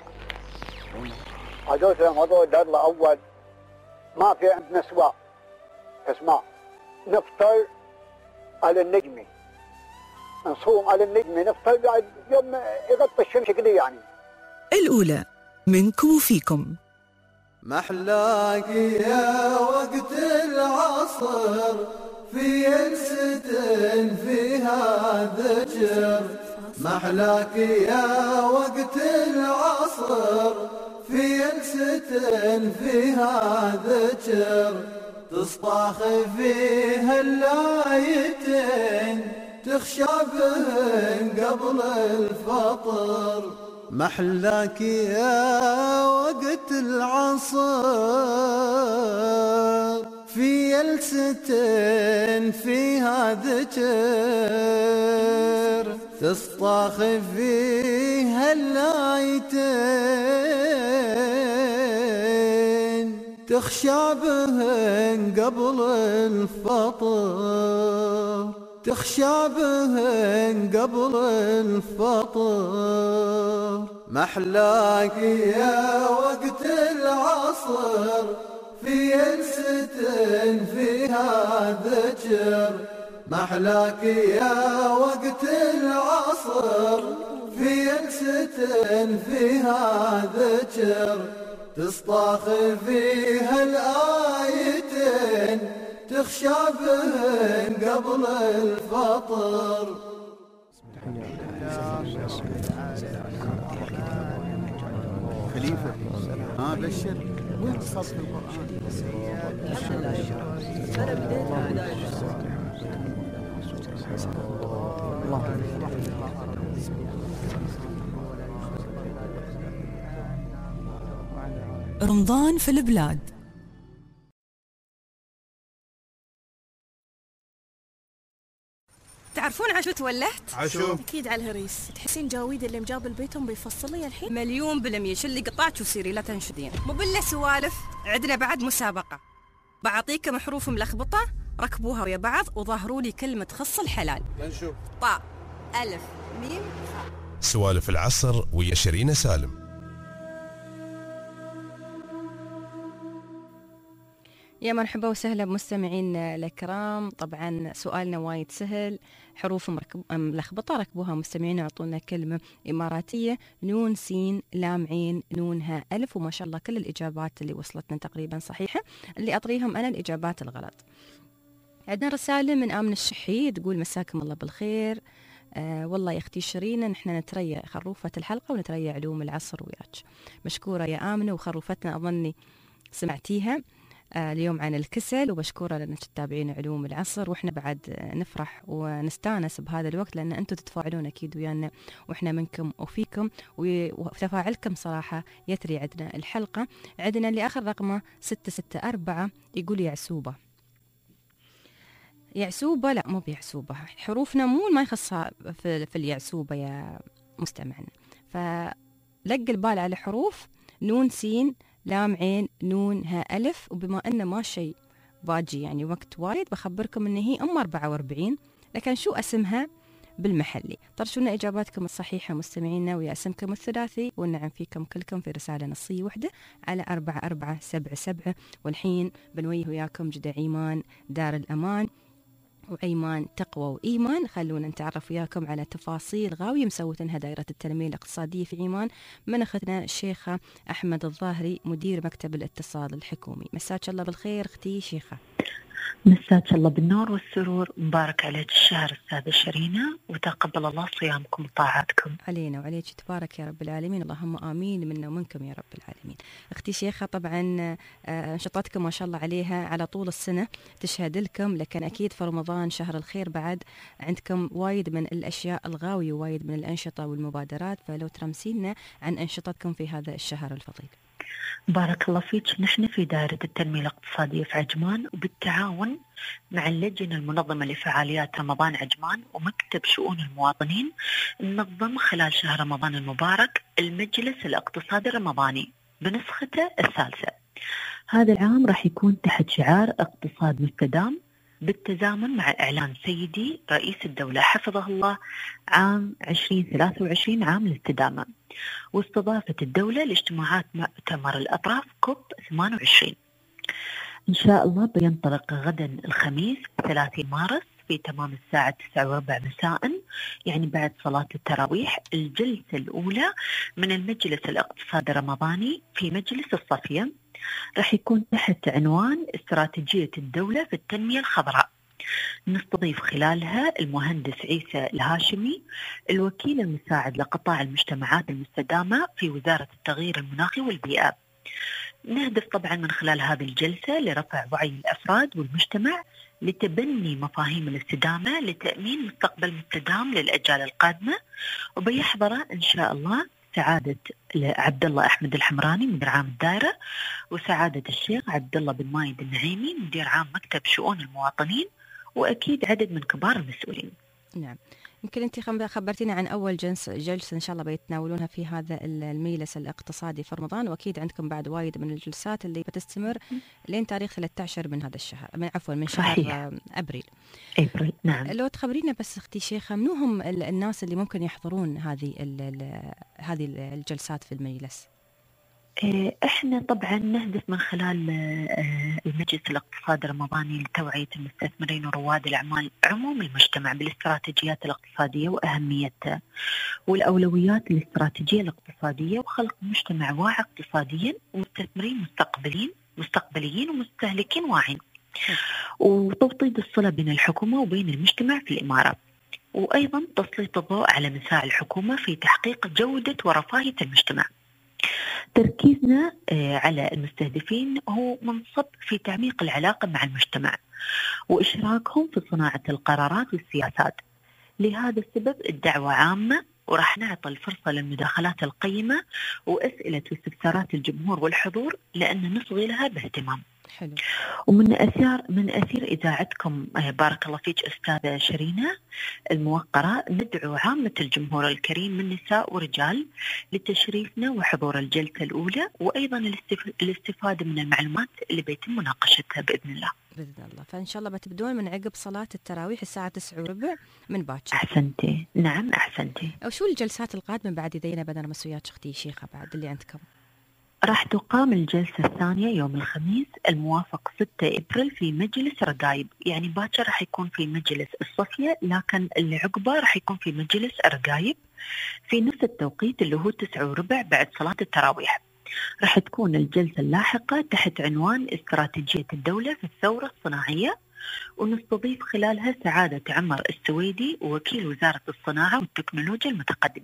هذول درب أول ما في عندنا سواء اسماء، نفطر على النجمي، نصوم على النجمي، نفطر بعد يوم يغطي الشمس كده يعني. الأولى منكم وفيكم. محلاك يا وقت العصر في انست فيها ذكر، محلاك يا وقت العصر في انست فيها ذكر، تصطاخ فيها اللايتين تخشى بهن قبل الفطر. محلاك يا وقت العصر في جلستين فيها ذكر، تصطاخ فيها اللايتين تخشى بهن قبل الفطر، تخشى بهن قبل الفطر. محلاك يا وقت العصر في انست فيها ذكر، محلاك يا وقت العصر في انست فيها ذكر، تصطاخ فيها الآيتين تخشى بهن قبل الفطر. خليفة بشر وين تصل في القرآن؟ أنا بديتها بداية رمضان في البلاد. تعرفون عشو تولهت؟ عشو؟ أكيد على الهريس. تحسين جاويد اللي مجاب البيتهم بيفصل لي الحين؟ 1,000,000%. شلي قطعك وسيري لا تنشدين. مو بالله سوالف، عندنا بعد مسابقة. بعطيكم حروف ملخبطة، ركبوها ويا بعض وظهروا لي كلمة تخص الحلال. نشوف. طاء ألف ميم. سوالف العصر ويا شيرين سالم. يا مرحبا وسهلا بمستمعين الكرام. طبعا سؤالنا وايد سهل، حروف ملخبطة ركبوها مستمعين، اعطونا كلمة إماراتية، نون سين لام عين نون هاء ألف، وما شاء الله كل الإجابات اللي وصلتنا تقريبا صحيحة، اللي أطريهم أنا الإجابات الغلط. عندنا رسالة من آمن الشحي تقول مساكم الله بالخير. والله يا أختي شيرين نحن نتريا خروفة الحلقة ونتريا علوم العصر وياك. مشكورة يا آمنة، وخروفتنا أظني سمعتيها. اليوم عن الكسل، وبشكره لأنك تتابعين علوم العصر، وإحنا بعد نفرح ونستانس بهذا الوقت لأن أنتم تتفاعلون أكيد ويانا وإحنا منكم وفيكم، وتفاعلكم صراحة يثري عندنا الحلقة. عندنا اللي آخر رقمه 664 يقول يعسوبة. يعسوبة لا مو بيعسوبة، حروف نمون ما يخصها في اليعسوبة يا مستمعنا، فلق البال على حروف نون سين لام عين نون ها ألف. وبما أنه ما شيء باجي يعني وقت وايد بخبركم أن هي 44، لكن شو اسمها بالمحلي؟ طرشونا إجاباتكم الصحيحة مستمعينا ويا اسمكم الثلاثي، والنعم فيكم كلكم في رسالة نصية واحدة على 4477. والحين بنويه وياكم جدع إيمان دار الأمان وأيمان تقوى وإيمان. خلونا نتعرف وياكم على تفاصيل غاوية مسوتنها دائرة التنمية الاقتصادية في إيمان من أخذنا الشيخة أحمد الظاهري مدير مكتب الاتصال الحكومي. مساك الله بالخير أختي شيخة. مساك الله بالنور والسرور، مبارك عليك الشهر أستاذة شرينة، وتقبل الله صيامكم وطاعاتكم. علينا وعليك تبارك يا رب العالمين، اللهم آمين منا ومنكم يا رب العالمين. أختي شيخة طبعا أنشطتكم ما شاء الله عليها على طول السنة تشهد لكم، لكن أكيد في رمضان شهر الخير بعد عندكم وايد من الأشياء الغاوية ووايد من الأنشطة والمبادرات، فلو ترمسينا عن أنشطتكم في هذا الشهر الفضيل. بارك الله فيك. نحن في دائرة التنمية الاقتصادية في عجمان وبالتعاون مع اللجنة المنظمة لفعاليات رمضان عجمان ومكتب شؤون المواطنين ننظم خلال شهر رمضان المبارك المجلس الاقتصادي الرمضاني بنسخته الثالثة. هذا العام راح يكون تحت شعار اقتصاد مستدام بالتزامن مع إعلان سيدي رئيس الدولة حفظه الله عام 2023 عام الاستدامة، واستضافت الدولة لاجتماعات مؤتمر الأطراف كوب 28. إن شاء الله بينطلق غدا الخميس 30 مارس في تمام الساعة 9:15 مساء، يعني بعد صلاة التراويح، الجلسة الأولى من المجلس الاقتصادي الرمضاني في مجلس الصفية، راح يكون تحت عنوان استراتيجية الدولة في التنمية الخضراء. نستضيف خلالها المهندس عيسى الهاشمي الوكيل المساعد لقطاع المجتمعات المستدامة في وزارة التغيير المناخي والبيئة. نهدف طبعا من خلال هذه الجلسة لرفع وعي الأفراد والمجتمع لتبني مفاهيم الاستدامة لتأمين مستقبل مستدام للأجيال القادمة. وبيحضره إن شاء الله سعادة عبد الله أحمد الحمراني مدير عام الدائرة، وسعادة الشيخ عبد الله بن مايد النعيمي مدير عام مكتب شؤون المواطنين، وأكيد عدد من كبار المسؤولين. نعم، يمكن أنت خبرتينا عن أول جلسة إن شاء الله بيتناولونها في هذا المجلس الاقتصادي في رمضان، وأكيد عندكم بعد وايد من الجلسات اللي بتستمر لين تاريخ 13 من هذا الشهر، من شهر أبريل. نعم. لو تخبرينا بس أختي شيخة منو هم الناس اللي ممكن يحضرون هذه الجلسات في المجلس؟ احنا طبعا نهدف من خلال المجلس الاقتصادي الرمضاني لتوعية المستثمرين ورواد الأعمال عموم المجتمع بالاستراتيجيات الاقتصادية وأهميتها والأولويات الاستراتيجية الاقتصادية، وخلق مجتمع واعي اقتصاديا ومستثمرين مستقبليين ومستهلكين واعين، وتوطيد الصلة بين الحكومة وبين المجتمع في الإمارات، وأيضا تسليط الضوء على مساعي الحكومة في تحقيق جودة ورفاهية المجتمع. تركيزنا على المستهدفين هو منصب في تعميق العلاقة مع المجتمع وإشراكهم في صناعة القرارات والسياسات. لهذا السبب الدعوة عامة، وراح نعطي الفرصة للمداخلات القيمة وأسئلة واستفسارات الجمهور والحضور لأن نصغي لها باهتمام. حلو. ومن أثير إذاعتكم بارك الله فيك أستاذة شرينة الموقرة ندعو عامة الجمهور الكريم من نساء ورجال لتشريفنا وحضور الجلسة الأولى، وأيضا الاستفادة من المعلومات اللي بيتم مناقشتها بإذن الله. بإذن الله، فإن شاء الله بتبدون من عقب صلاة التراويح الساعة 9:15 من باكر. أحسنتي. نعم أحسنتي. وشو الجلسات القادمة بعد يدينا بدنا مسويات أختي شيخة بعد اللي عندكم؟ راح تقام الجلسة الثانية يوم الخميس الموافق 6 إبريل في مجلس رقايب، يعني باكر راح يكون في مجلس الصفية، لكن اللي عقبه راح يكون في مجلس رقايب في نفس التوقيت اللي هو 9:15 بعد صلاة التراويح. راح تكون الجلسة اللاحقة تحت عنوان استراتيجية الدولة في الثورة الصناعية، ونستضيف خلالها سعادة عمر السويدي وكيل وزارة الصناعة والتكنولوجيا المتقدمة.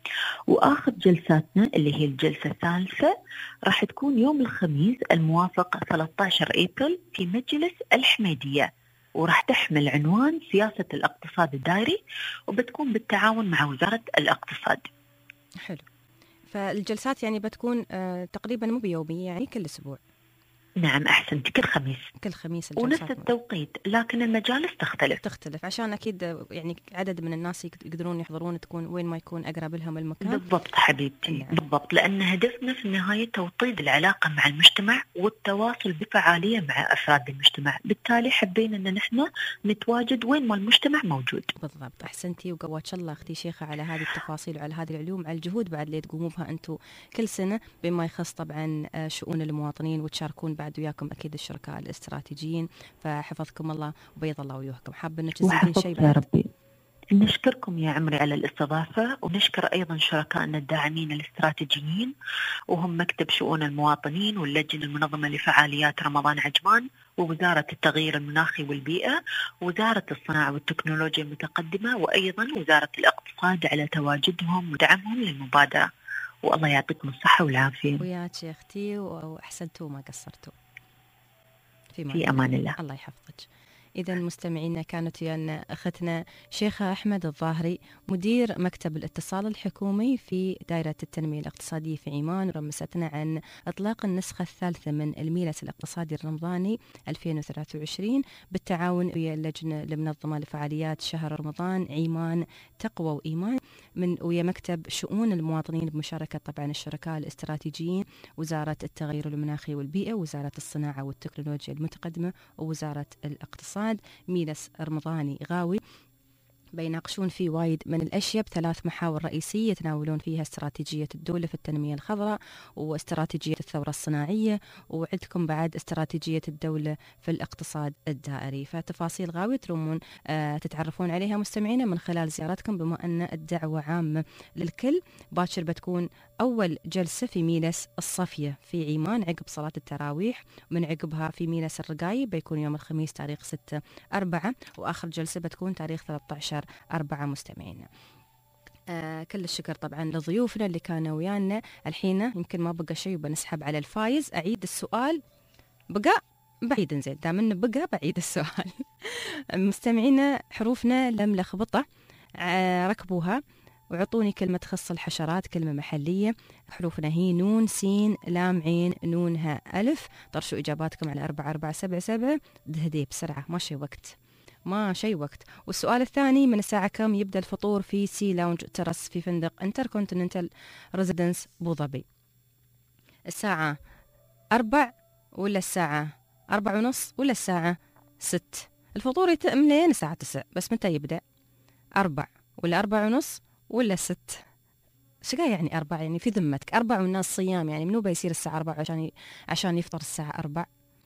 وآخر جلساتنا اللي هي الجلسة الثالثة راح تكون يوم الخميس الموافق 13 أبريل في مجلس الحميدية، وراح تحمل عنوان سياسة الاقتصاد الدائري، وبتكون بالتعاون مع وزارة الاقتصاد. حلو. فالجلسات يعني بتكون تقريبا مو بيومية، يعني كل أسبوع. نعم أحسنت، كل خميس. كل خميس ونفس التوقيت، لكن المجالس تختلف عشان أكيد يعني عدد من الناس يقدرون يحضرون، تكون وين ما يكون أقرب لهم المكان. بالضبط حبيبتي. بالضبط، لأن هدفنا في النهاية توطيد العلاقة مع المجتمع والتواصل بفعالية مع أفراد المجتمع، بالتالي حبينا أن نحن نتواجد وين ما المجتمع موجود. بالضبط، أحسنتي وقوات الله أختي شيخة على هذه التفاصيل وعلى هذه العلوم، على الجهود بعد اللي تقوموا بها أنتم كل سنة بما يخص طبعا شؤون المواطنين، وتشاركون بعد وياكم أكيد الشركاء الاستراتيجيين. فحفظكم الله وبيض الله وجوهكم. حابة أنك تزيدين شيء يا ربي؟ نشكركم يا عمري على الاستضافة، ونشكر أيضا شركائنا الداعمين الاستراتيجيين، وهم مكتب شؤون المواطنين واللجنة المنظمة لفعاليات رمضان عجمان، ووزارة التغيير المناخي والبيئة، ووزارة الصناعة والتكنولوجيا المتقدمة، وأيضا وزارة الاقتصاد على تواجدهم ودعمهم للمبادرة. والله يعطيكم الصحة والعافية. وياك يا أختي، وأحسنتوا وما قصرتوا. في أمان الله. الله يحفظك. إذا مستمعينا، كانت ويانا أختنا شيخة أحمد الظاهري، مدير مكتب الاتصال الحكومي في دائرة التنمية الاقتصادية في عمان، رمستنا عن إطلاق النسخة الثالثة من الميلس الاقتصادي الرمضاني 2023 بالتعاون ويا اللجنة المنظمة لفعاليات شهر رمضان عمان تقوى وإيمان، من ويا مكتب شؤون المواطنين بمشاركة طبعا الشركاء الاستراتيجيين، وزارة التغيير المناخي والبيئة، وزارة الصناعة والتكنولوجيا المتقدمة، ووزارة الاقتصاد. ميلس رمضاني غاوي بيناقشون فيه وايد من الأشياء بثلاث محاور رئيسية يتناولون فيها استراتيجية الدولة في التنمية الخضراء، واستراتيجية الثورة الصناعية، وعندكم بعد استراتيجية الدولة في الاقتصاد الدائري. فتفاصيل غاوية ترومون تتعرفون عليها مستمعينا من خلال زيارتكم، بما أن الدعوة عامة للكل. باكر بتكون أول جلسة في ميلس الصفية في عمان عقب صلاة التراويح، من عقبها في ميلس الرقاي بيكون يوم الخميس تاريخ 6/4، وآخر جلسة بتكون تاريخ 13/4 مستمعينا. كل الشكر طبعا لضيوفنا اللي كانوا ويانا. الحين يمكن ما بقى شيء وبنسحب على الفايز. أعيد السؤال، بقى بعيد نزيد دام انه بقى بعيد السؤال. مستمعينا، حروفنا لم لخبطة، ركبوها وعطوني كلمة تخص الحشرات، كلمة محلية. حروفنا هي نون سين لام عين نون هاء ألف. طرشوا إجاباتكم على 4477. دهدي بسرعة، ما شي وقت. والسؤال الثاني، من الساعة كم يبدأ الفطور في سي لاونج ترس في فندق انتركونتيننتال ريزيدنس أبو ظبي؟ الساعة 4 ولا الساعة 4:30 ولا الساعة 6؟ الفطور يتم لين الساعة 9، بس متى يبدأ؟ 4 ولا 4:30 ولا 6؟ شقا يعني 4؟ يعني في ذمتك 4 والناس صيام، يعني منو بيصير الساعة 4 عشان يفطر الساعة 4؟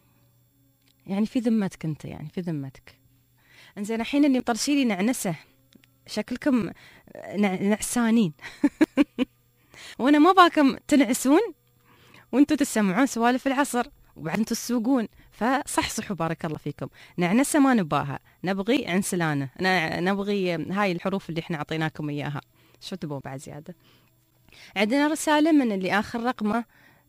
يعني في ذمتك انت، يعني في ذمتك. انزين الحين اللي مطرشيلي نعنسة، شكلكم نعسانين. وانا ما باكم تنعسون وانتم تسمعون سوالف العصر وبعد انتم تسوقون، فصحصحوا بارك الله فيكم. نعنسة ما نباها، نبغي عنسلانة، نبغي هاي الحروف اللي احنا عطيناكم اياها. شو تبون بعد زيادة؟ عندنا رسالة من اللي آخر رقمه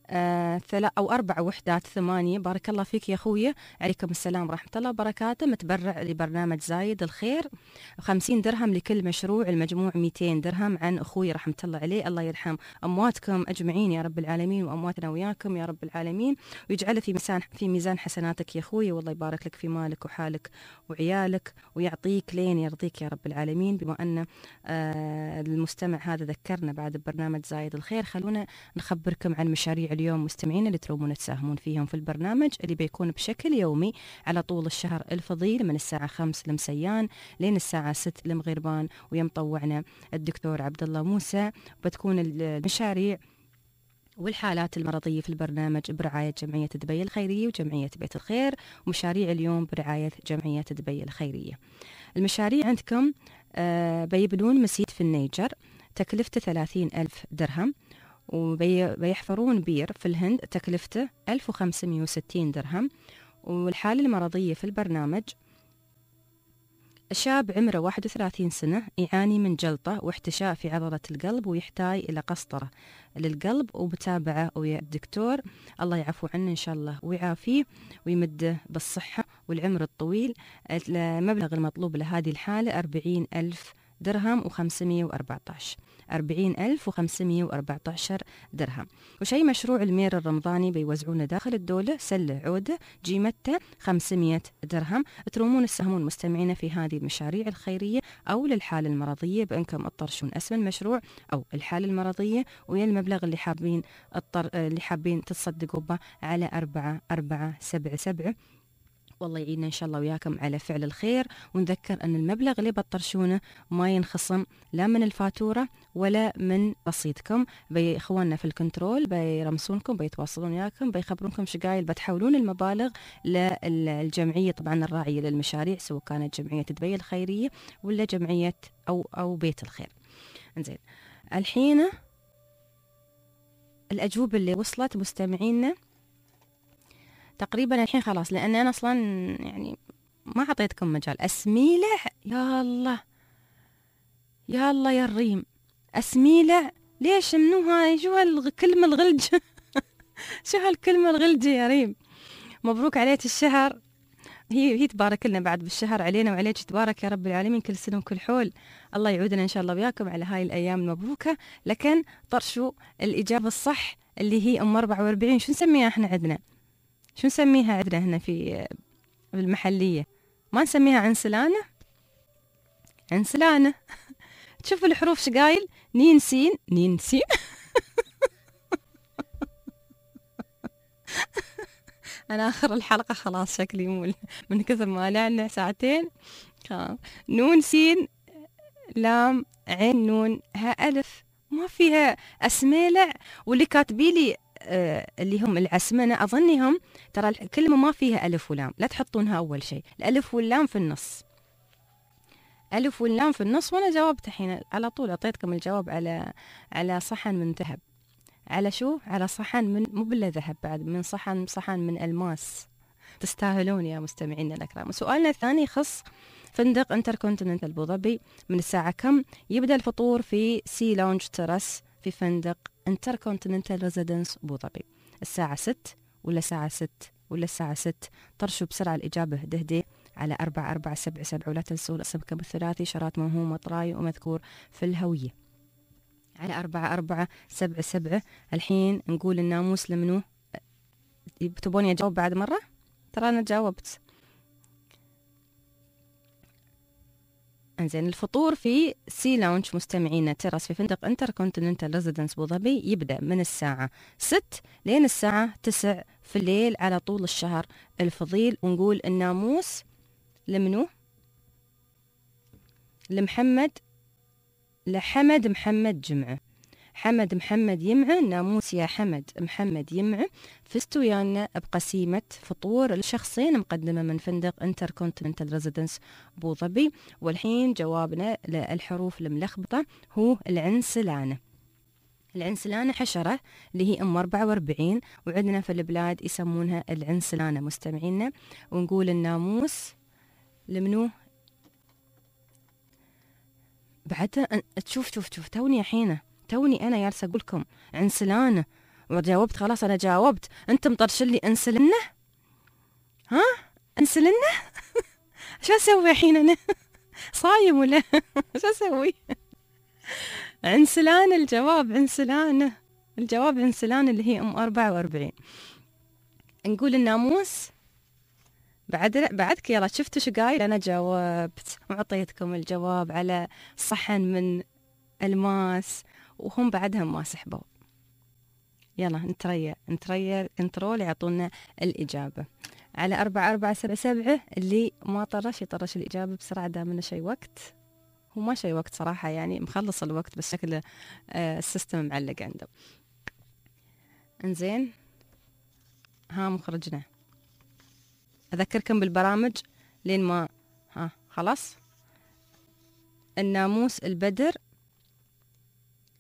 418. بارك الله فيك يا أخويا، عليكم السلام ورحمة الله وبركاته. متبرع لبرنامج زايد الخير، 50 درهم لكل مشروع، المجموع 200 درهم عن أخوي رحمة الله عليه. الله يرحم أمواتكم أجمعين يا رب العالمين، وأمواتنا وياكم يا رب العالمين، ويجعله في ميزان حسناتك يا أخوي، والله يبارك لك في مالك وحالك وعيالك، ويعطيك لين يرضيك يا رب العالمين. بما أن المستمع هذا ذكرنا بعد برنامج زايد الخير، خلونا نخبركم عن مشاريع اليوم مستمعين اللي ترومون تساهمون فيهم في البرنامج، اللي بيكون بشكل يومي على طول الشهر الفضيل من الساعة 5 لمسيان لين الساعة 6 لمغربان، ويمطوعنا الدكتور عبد الله موسى. بتكون المشاريع والحالات المرضية في البرنامج برعاية جمعية دبي الخيرية وجمعية بيت الخير، ومشاريع اليوم برعاية جمعية دبي الخيرية. المشاريع عندكم بيبنون مسجد في النيجر تكلفته 30,000 درهم، وبيحفرون بير في الهند تكلفته 1560 درهم. والحالة المرضية في البرنامج شاب عمره 31 سنة يعاني من جلطة واحتشاء في عضلة القلب ويحتاج إلى قسطرة للقلب ومتابعة ويا الدكتور. الله يعفو عنه إن شاء الله ويعافيه ويمده بالصحة والعمر الطويل. المبلغ المطلوب لهذه الحالة 40,000 درهم و514 40,514 درهم. وشي مشروع المير الرمضاني بيوزعونه داخل الدولة سلة عودة قيمتها 500 درهم. ترومون السهمون مستمعين في هذه المشاريع الخيرية أو للحالة المرضية بأنكم تطرشون اسم المشروع أو الحالة المرضية ويا المبلغ اللي حابين تتصدقوا به على 4477. والله يعيننا إن شاء الله وياكم على فعل الخير. ونذكر أن المبلغ اللي بتطرشونه ما ينخصم لا من الفاتورة ولا من رصيدكم. إخواننا في الكنترول بيرمسونكم بيتواصلون وياكم بيخبرونكم شقايل بتحولون المبالغ للجمعية طبعا الراعية للمشاريع سواء كانت جمعية دبي الخيرية ولا جمعية أو بيت الخير. إنزين الحين الأجوبة اللي وصلت مستمعينا تقريبا الحين خلاص لأن أنا أصلا يعني ما أعطيتكم مجال. أسميلة يا الله يا الله يا الريم أسميلة ليش منو هاي شو هالكلمة الغلج شو هالكلمة الغلجة يا ريم. مبروك عليك الشهر. هي تبارك لنا بعد بالشهر علينا وعليك تبارك يا رب العالمين كل سنة وكل حول. الله يعودنا إن شاء الله وياكم على هاي الأيام المبروكة. لكن طرشوا الإجابة الصح اللي هي 44. شو نسميها احنا عندنا؟ شو نسميها عندنا هنا في المحلية؟ ما نسميها عنسلانة؟ عنسلانة. تشوف الحروف شقايل نين سين نين سين أنا آخر الحلقة خلاص شكلي مول من كثر ما لعنا ساعتين. نون سين لام عين نون ها ألف ما فيها أسميلع. واللي كاتبيلي اللي هم العسمنة أظنهم ترى الكلمة ما فيها ألف ولام لا تحطونها أول شيء. الألف واللام في النص ألف واللام في النص. وأنا جاوبت حين على طول أعطيتكم الجواب على صحن من ذهب. على شو؟ على صحن من مو بالله ذهب بعد من صحن من ألماس. تستاهلون يا مستمعينا الأكرام. سؤالنا الثاني يخص فندق انتركونتيننتال أبو ظبي. من الساعة كم يبدأ الفطور في سي لونج تراس في فندق انتركونتيننتال ريزيدنس أبو ظبي؟ الساعة 6 ولا الساعة 6 ولا الساعة 6؟ طرشوا بسرعة الإجابة دهدي على 4477. ولا تنسوا اسمكم الثلاثي شرات موهوم وطراي ومذكور في الهوية على 4477. الحين نقول الناموس لمنو؟ تبوني أجاوب بعد مرة؟ ترى أنا جاوبت. انزين الفطور في سي لونج مستمعينا تراس في فندق انتركونتيننتال ريزيدنس أبو ظبي يبدأ من الساعة 6 لين الساعة 9 في الليل على طول الشهر الفضيل. ونقول الناموس لمنو؟ لحمد محمد جمعة. حمد محمد يمعة. ناموس يا حمد محمد يمعة. فزتوا ويانا بقسيمة فطور الشخصين مقدمة من فندق انتركونتيننتال ريزيدنس أبو ظبي. والحين جوابنا للحروف الملخبطة هو العنسلانة. العنسلانة حشرة اللي هي 44 وعندنا في البلاد يسمونها العنسلانة مستمعينا. ونقول الناموس لمنو؟ بعدها تشوف توني أنا جالسة أقولكم عنسلانة وجاوبت خلاص. أنا جاوبت أنت مطرش لي أنسلنة. ها أنسلنة شو أسوي الحين أنا؟ صايم ولا شو أسوي؟ عنسلانة الجواب عنسلانة. الجواب عنسلانة اللي هي 44. نقول الناموس بعدك يلا. شفتوا شو قايل؟ أنا جاوبت وعطيتكم الجواب على صحن من الماس وهم بعدهم ما سحبوا. يلا نتريا كنترول يعطونا الإجابة على 4477. اللي ما طرش يطرش الإجابة بسرعة دامنا شي وقت. هو ما شي وقت صراحة يعني مخلص الوقت بس شكله السيستم معلق عنده. انزين ها مخرجنا أذكركم بالبرامج لين ما خلاص. الناموس البدر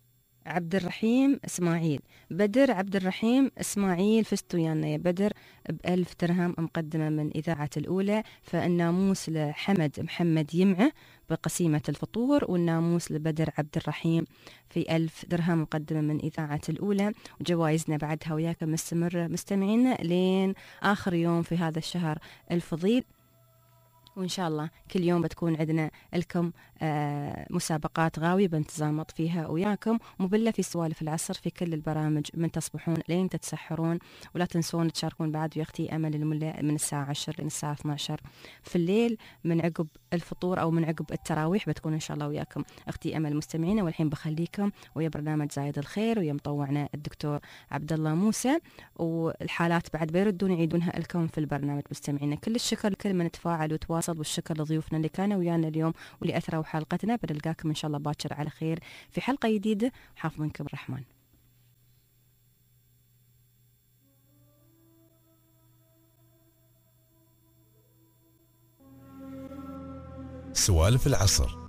عبد الرحيم إسماعيل. بدر عبد الرحيم إسماعيل فزتوا ويانا يا بدر ب1000 درهم مقدمة من إذاعة الأولى. فالناموس لحمد محمد يمعة بقسيمة الفطور، والناموس لبدر عبد الرحيم في 1000 درهم مقدمة من إذاعة الأولى. وجوائزنا بعدها وياكم مستمرة مستمعينا لين آخر يوم في هذا الشهر الفضيل، وإن شاء الله كل يوم بتكون عندنا لكم مسابقات غاوية بنتزامط فيها وياكم، مبلة في سوالف العصر في كل البرامج من تصبحون لين تتسحرون. ولا تنسون تشاركون بعد ويختي أمل الملة من الساعة 10 لين الساعة 12 في الليل من عقب الفطور أو من عقب التراويح بتكون إن شاء الله وياكم أختي أمل مستمعينا. والحين بخليكم ويا برنامج زايد الخير ويا مطوعنا الدكتور عبد الله موسى، والحالات بعد بيردون يعيدونها لكم في البرنامج مستمعينا. كل الشكر لكل من تفاعل وتواصل، والشكر لضيوفنا اللي كانوا ويانا اليوم واللي أثروا حلقتنا. بنلقاكم إن شاء الله باكر على خير في حلقة جديدة. حافظكم الرحمن. سوالف العصر